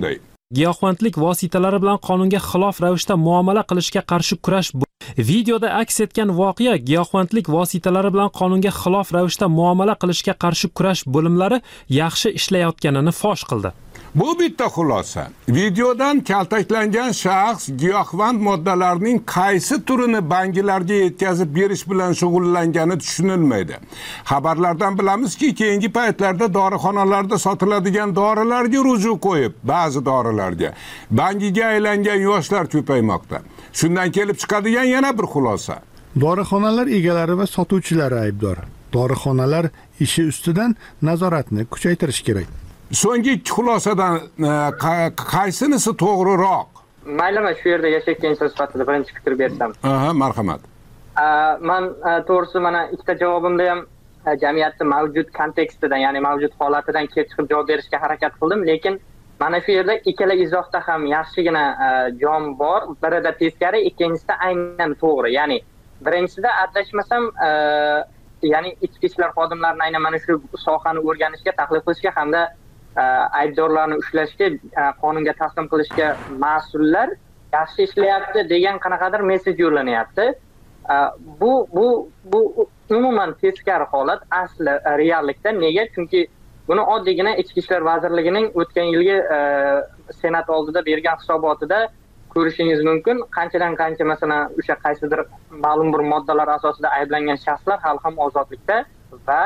giyohvandlik vositalari bilan qonunga xilof ravishda muomala qilishga qarshi kurash. Videoda aks etgan voqea giyohvandlik vositalari bilan qonunga xilof ravishda muomala qilishga qarshi kurash bo'limlari yaxshi ishlayotganini fosh qildi. Bu bitta xulosa. Videodan kaltaklangan shaxs giyohvand moddalarning qaysi turini banklarga yetkazib berish bilan shug'ullangani tushunilmaydi. Xabarlardan bilamizki, keyingi paytlarda dorixonalarda sotiladigan dorilarga ruju qo'yib, ba'zi dorilarga bankiga aylangan yoshlar ko'paymoqda. Shundan kelib chiqadigan yana bir xulosa. Dorixonalar egalari va sotuvchilari aybdor. Dorixonalar ishi ustidan nazoratni kuchaytirish kerak. So'nggi ikki xulosadan qaysinisi to'g'riroq? Maylimi shu yerda yashayotgan inson sifatida birinchi fikr bersam. Marhamat. Men to'g'risi mana ikkita javobimda ham jamiyatning mavjud kontekstidan, ya'ni mavjud holatidan kelib chiqib javob berishga harakat qildim, lekin mana shu yerda ikkala izohda ham yaxshigina jon bor. Birida teskari, ikkinchisida aynan to'g'ri. Ya'ni birinchisida adashmasam, ya'ni ichki ishlar xodimlarini aynan mana shu sohani o'rganishga, tahlil qilishga hamda aybdorlarni ushlashga, qonunga taslim qilishga mas'ullar yaxshi ishlayapti degan qanaqadir mesej yo'llanyapti. Bu umuman teskari holat asli reallikda. Nega? Chunki buni oddiygina Ichki ishlar vazirligining o'tgan yilgi senat oldida bergan hisobotida ko'rishingiz mumkin. Qanchadan qancha masalan o'sha qaysidir ma'lum bir moddalar asosida ayblangan shaxslar hali ham ozodlikda va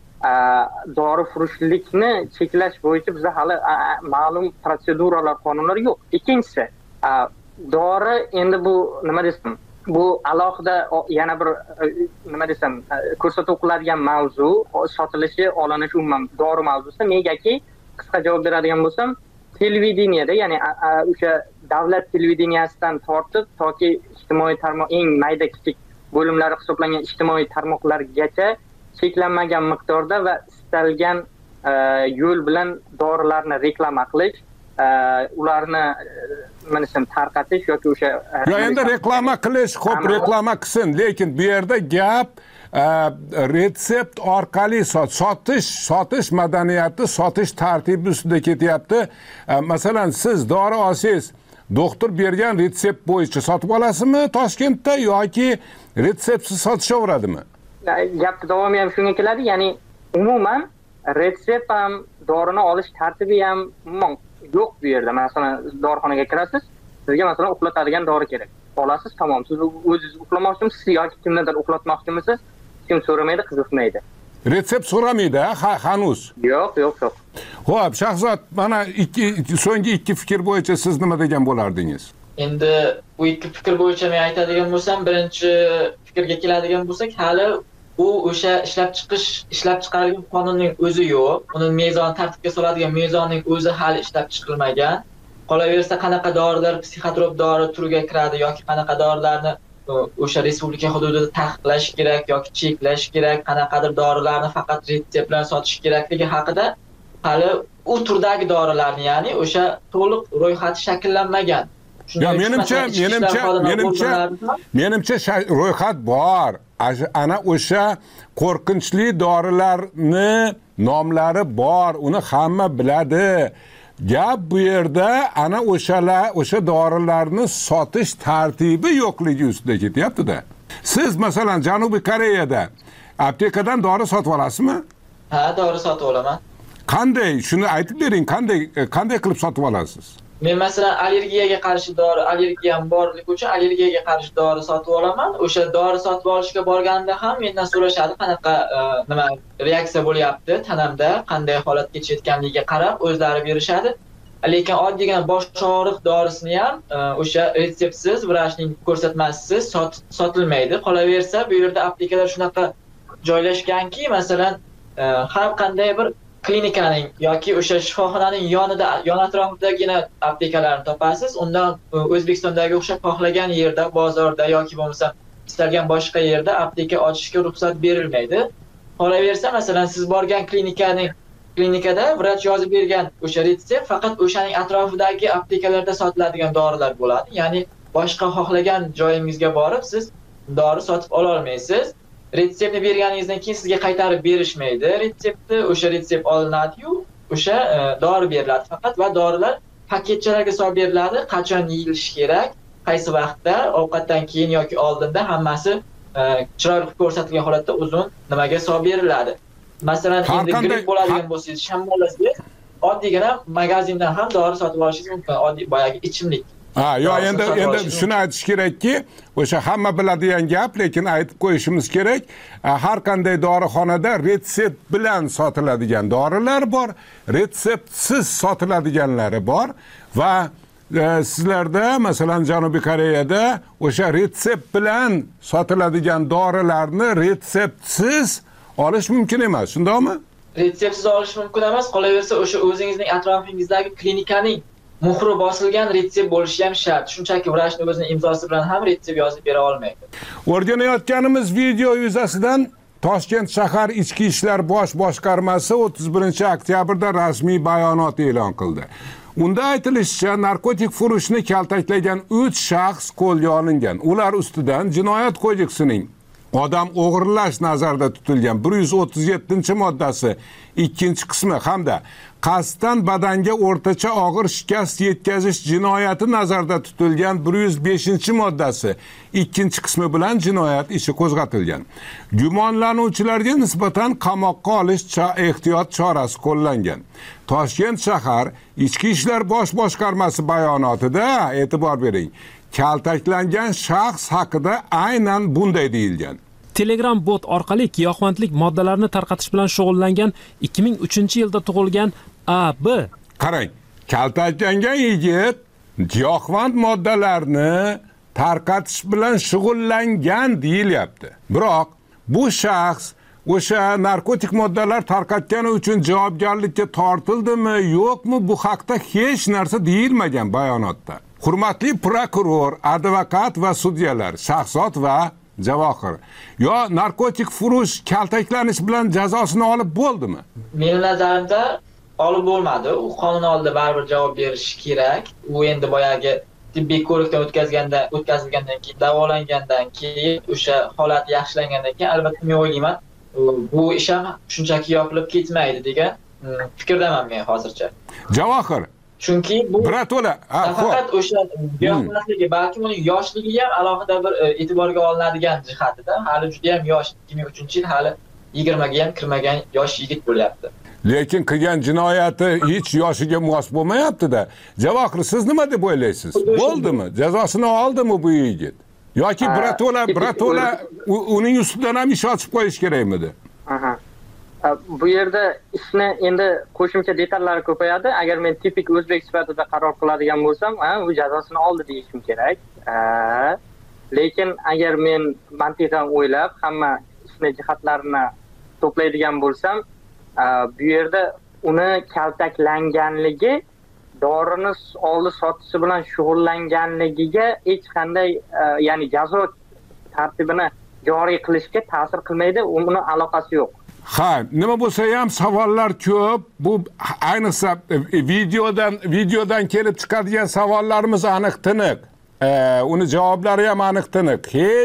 dorifurushlikni cheklash bo'yicha bizda hali ma'lum protseduralar, qonunlar yo'q. Ikkinchisi, dori endi bu nima desam, bu alohida yana bir nima desam, ko'rsatuv qiladigan mavzu, sotilishi, olinishi umuman dori mavzusi. Negaki, qisqa javob beradigan bo'lsam, televideniyada, ya'ni o'sha davlat televideniyasidan tortib toki ijtimoiy tarmoq eng mayda kichik bo'limlari hisoblangan ijtimoiy tarmoqlargacha cheklanmagan miqdorda va istalgan yo'l bilan dorilarni reklama qilish, ularni nima desam tarqatish yoki o'sha endi reklama qilish, xo'p reklama qilsin, lekin bu yerda gap retsept orqali sotish madaniyati, sotish tartibi ustida ketyapti. Masalan, siz dori olsangiz, doktor bergan retsept bo'yicha sotib olasizmi Toshkentda yoki retseptsiz sotishaveradimi? Gapni davomi ham shunga keladi, ya'ni umuman retsept ham, dorini olish tartibi ham yo'q bu yerda. Masalan, dorixonaga kirasiz, sizga masalan uxlatadigan dori kerak. Olasiz, tamom. Siz o'zingiz uxlamoqchimisiz yoki kimnidir uxlatmoqchimisiz? Kim so'ramaydi, qiziqmaydi. Retsept so'ramaydi, hanuz. Yo'q. Xo'p, Shahzod, mana so'nggi ikki fikr bo'yicha siz nima degan bo'lardingiz? Endi bu ikki fikr bo'yicha men aytadigan bo'lsam, birinchi fikrga keladigan bo'lsak, hali u o'sha ishlab chiqarilgan qonunning o'zi yo'q. Uni mezon tartibga soladigan mezonning o'zi hali ishlab chiqilmagan. Qolaversa, qanaqa dorilar psixotrop dori turiga kiradi yoki qanaqa dorilarni o'sha respublika hududida taqiqlash kerak yoki cheklash kerak, qanaqadir dorilarni faqat retsept bilan sotish kerakligi haqida hali u turdagi dorilarni, ya'ni o'sha to'liq ro'yxati shakllanmagan. Menimcha ro'yxat bor. Ana o'sha qo'rqinchli dorilarni nomlari bor, uni hamma biladi. Gap bu yerda ana o'sha dorilarni sotish tartibi yo'qligi ustida ketyapti-da. Siz masalan Janubiy Koreyada aptekadan dori sotib olasizmi? Ha, dori sotib olaman. Qanday? Shuni aytib bering, qanday qilib sotib olasiz? Men masalan allergiyaga qarshi dori, allergiyam borligi uchun allergiyaga qarshi dori sotib olaman. O'sha dori sotib olishga borganda ham mendan so'rashadi, qanaqa nima reaksiya bo'lyapti tanamda, qanday holat kechayotganligiga qarab o'zlari berishadi. Lekin oddiygina bosh og'riq dorisini ham o'sha retseptsiz, vrachning ko'rsatmasisiz sotilmaydi. Qolaversa, bu yerda aptekalar shunaqa joylashganki, masalan, har qanday bir klinikaning yoki o'sha shifoxonaning yon atrofidagina aptekalarni topasiz. Undan O'zbekistondagi o'xshab xohlagan yerda, bozorda yoki bo'lmasa istalgan boshqa yerda apteka ochishga ruxsat berilmaydi. Qolaversa, masalan, siz borgan klinikada vrach yozib bergan o'sha retsept faqat o'shaning atrofidagi aptekalarda sotiladigan dorilar bo'ladi. Ya'ni boshqa xohlagan joyingizga borib siz dori sotib ola olmaysiz. Retseptni berganingizdan keyin sizga qaytarib berishmaydi. Retseptni o'sha retsept olinadi-yu, o'sha dori beriladi faqat va dorilar paketchalarga solib beriladi, qachon yeyilishi kerak, qaysi vaqtda, ovqatdan keyin yoki oldinda hammasi chiroyli ko'rsatilgan holatda uzun nimaga solib beriladi. Masalan, endi gripp bo'ladigan bo'lsangiz, shamollasangiz, oddiygina magazindan ham dori sotib olishingiz mumkin, oddiy boyagi ichimlik. Endi shuni aytish kerakki, o'sha hamma biladigan gap, lekin aytib qo'yishimiz kerak. Har qanday dorixonada retsept bilan sotiladigan dorilar bor, retseptsiz sotiladiganlari bor va sizlarda, masalan, Janubiy Koreyada o'sha retsept bilan sotiladigan dorilarni retseptsiz olish mumkin emas, shundaymi? Retseptsiz olish mumkin emas, qolaversa o'sha o'zingizning atrofingizdagi klinikaning muhri bosilgan retsept bo'lishi ham shart. Shunchaki vrachning o'zining imzosi bilan ham retsept yozib bera olmaydi. O'rganayotganimiz video yuzasidan Toshkent shahar Ichki ishlar bosh boshqarmasi 31-oktyabrda rasmiy bayonot e'lon qildi. Unda aytilishicha, narkotik furushni kaltaklagan 3 shaxs qo'lga olingan. Ular ustidan Jinoyat kodeksining odam o'g'irlash nazarda tutilgan 137-moddasi 2-qismi hamda qasddan badanga o'rtacha og'ir shikast yetkazish jinoyati nazarda tutilgan 105-moddasi 2-qismi bilan jinoyat ishi qo'zg'atilgan. Gumonlanuvchilarga nisbatan qamoqqa olish ehtiyot chorasi qo'llangan. Toshkent shahar Ichki ishlar bosh boshqarmasi bayonotida e'tibor bering, kaltaklangan shaxs haqida aynan bunday deyilgan. Telegram bot orqali giyohvandlik moddalarini tarqatish bilan shug'ullangan 2003-yilda tug'ilgan A.B. Qarang, kaltaklangan yigit giyohvand moddalarni tarqatish bilan shug'ullangan deyilyapti. Biroq bu shaxs o'sha narkotik moddalar tarqatgani uchun javobgarlikka tortildimi, yo'qmi, bu haqda hech narsa deyilmagan bayonotda. Hurmatli prokuror, advokat va sudyalar, Shahzod va Javohir, yo narkotik furush kaltaklanish bilan jazosini olib bo'ldimi? Mening nazarimda olib bo'lmadi. U qonun oldida baribir javob berishi kerak. U endi boyagi tibbiy ko'rikdan o'tkazilgandan keyin, davolangandan keyin, o'sha holat yaxshilangandan keyin albatta men o'ylayman, bu ish ham shunchaki yopilib ketmaydi degan fikrdaman men hozircha. Javohir, chunki bu birato'la faqat o'sha giyohvandligi, balki uning yoshligi ham alohida bir e'tiborga olinadigan jihatida. Hali juda ham yosh, 2003-yil, hali 20 ga ham kirmagan yosh yigit bo'lyapti. Lekin qilgan jinoyati hech yoshiga mos bo'lmayapti-da. Javohir, siz nima deb o'ylaysiz? Bo'ldimi? Jazosini oldimi bu yigit? Yoki birato'la uning ustidan ham ish ochib qo'yish kerakmidi? Bu yerda ishni endi qo'shimcha detallar ko'payadi. Agar men tipik o'zbek sifatida qaror qiladigan bo'lsam, u jazosini oldi deyishim kerak. Lekin agar men mantiqan o'ylab, hamma ishni jihatlarini to'playdigan bo'lsam, bu yerda uni kaltaklanganligi, dorini oldi sotishi bilan shug'ullanganligiga hech qanday, ya'ni jazo tartibini joriy qilishga ta'sir qilmaydi, uni aloqasi yo'q. Ha, nima bo'lsa ham savollar ko'p. Bu ayniqsa videodan kelib chiqadigan savollarimiz aniq-tiniq. Uni javoblari ham aniq-tiniq.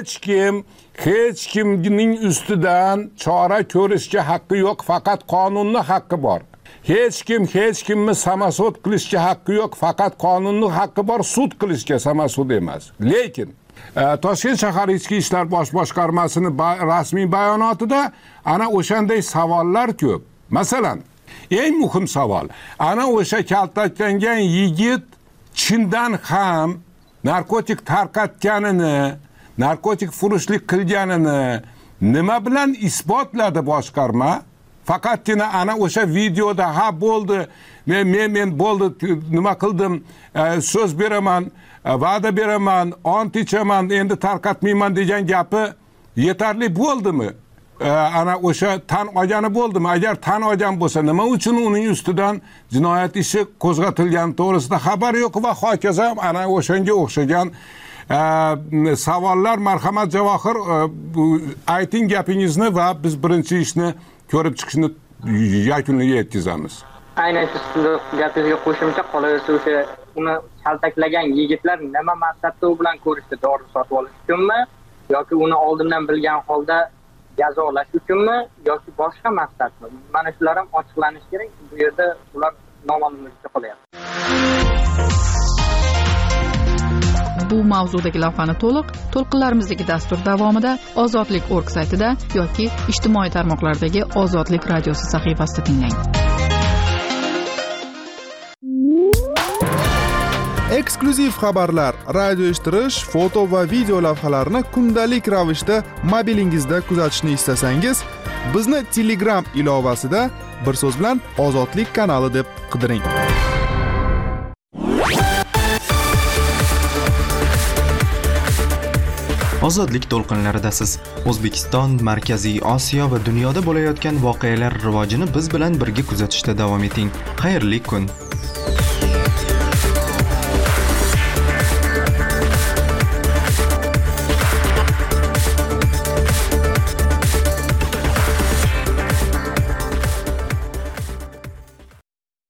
Hech kimning ustidan chora ko'rishga haqqi yo'q, faqat qonunning haqqi bor. Hech kimni samasud qilishga haqqi yo'q, faqat qonunning haqqi bor, sud qilishga samasud emas. Lekin Toshkent shahar Ichki ishlar bosh boshqarmasining rasmiy bayonotida ana o'shanday savollar ko'p. Masalan, eng muhim savol, ana o'sha kaltaklangan yigit chindan ham narkotik tarqatganini, narkotik furushlik qilganini nima bilan isbotladi boshqarma? Faqatgina ana o'sha videoda ha bo'ldi, men bo'ldi, nima qildim, so'z beraman, va'da beraman, ont ichaman, endi tarqatmayman degan gapi yetarli bo'ldimi? Ana o'sha tan olgani bo'ldimi? Agar tan olgan bo'lsa, nima uchun uning ustidan jinoyat ishi qo'zg'atilgani to'g'risida xabar yo'q va hokazo ana o'shanga o'xshagan savollar. Marhamat Javohir, ayting gapingizni va biz birinchi ishni ko'rib chiqishni yakuniga yetkazamiz. Aynan siz gapingizga qo'shimcha qolaversa, o'sha uni kaltaklagan yigitlar nima maqsadda u bilan ko'rishdi? Dori sotib olish uchunmi yoki uni oldindan bilgan holda jazolash uchunmi yoki boshqa maqsadmi? Mana shular ham ochiqlanishi kerak. Bu yerda ular noma'lumlikda qolyapti. mavzudagi lavhani to'lqinlarimizdagi dastur davomida ozodlik.org saytida yoki ijtimoiy tarmoqlardagi Ozodlik radiosi sahifasida tinglang. Eksklyuziv xabarlar, radio eshittirish, foto va video lavhalarni kundalik ravishda mobilingizda kuzatishni istasangiz, bizni Telegram ilovasida bir so'z bilan Ozodlik kanali deb qidiring. Ozodlik to'lqinlaridasiz. O'zbekiston, Markaziy Osiyo va dunyoda bo'layotgan voqealar rivojini biz bilan birga kuzatishda davom eting. Xayrli kun.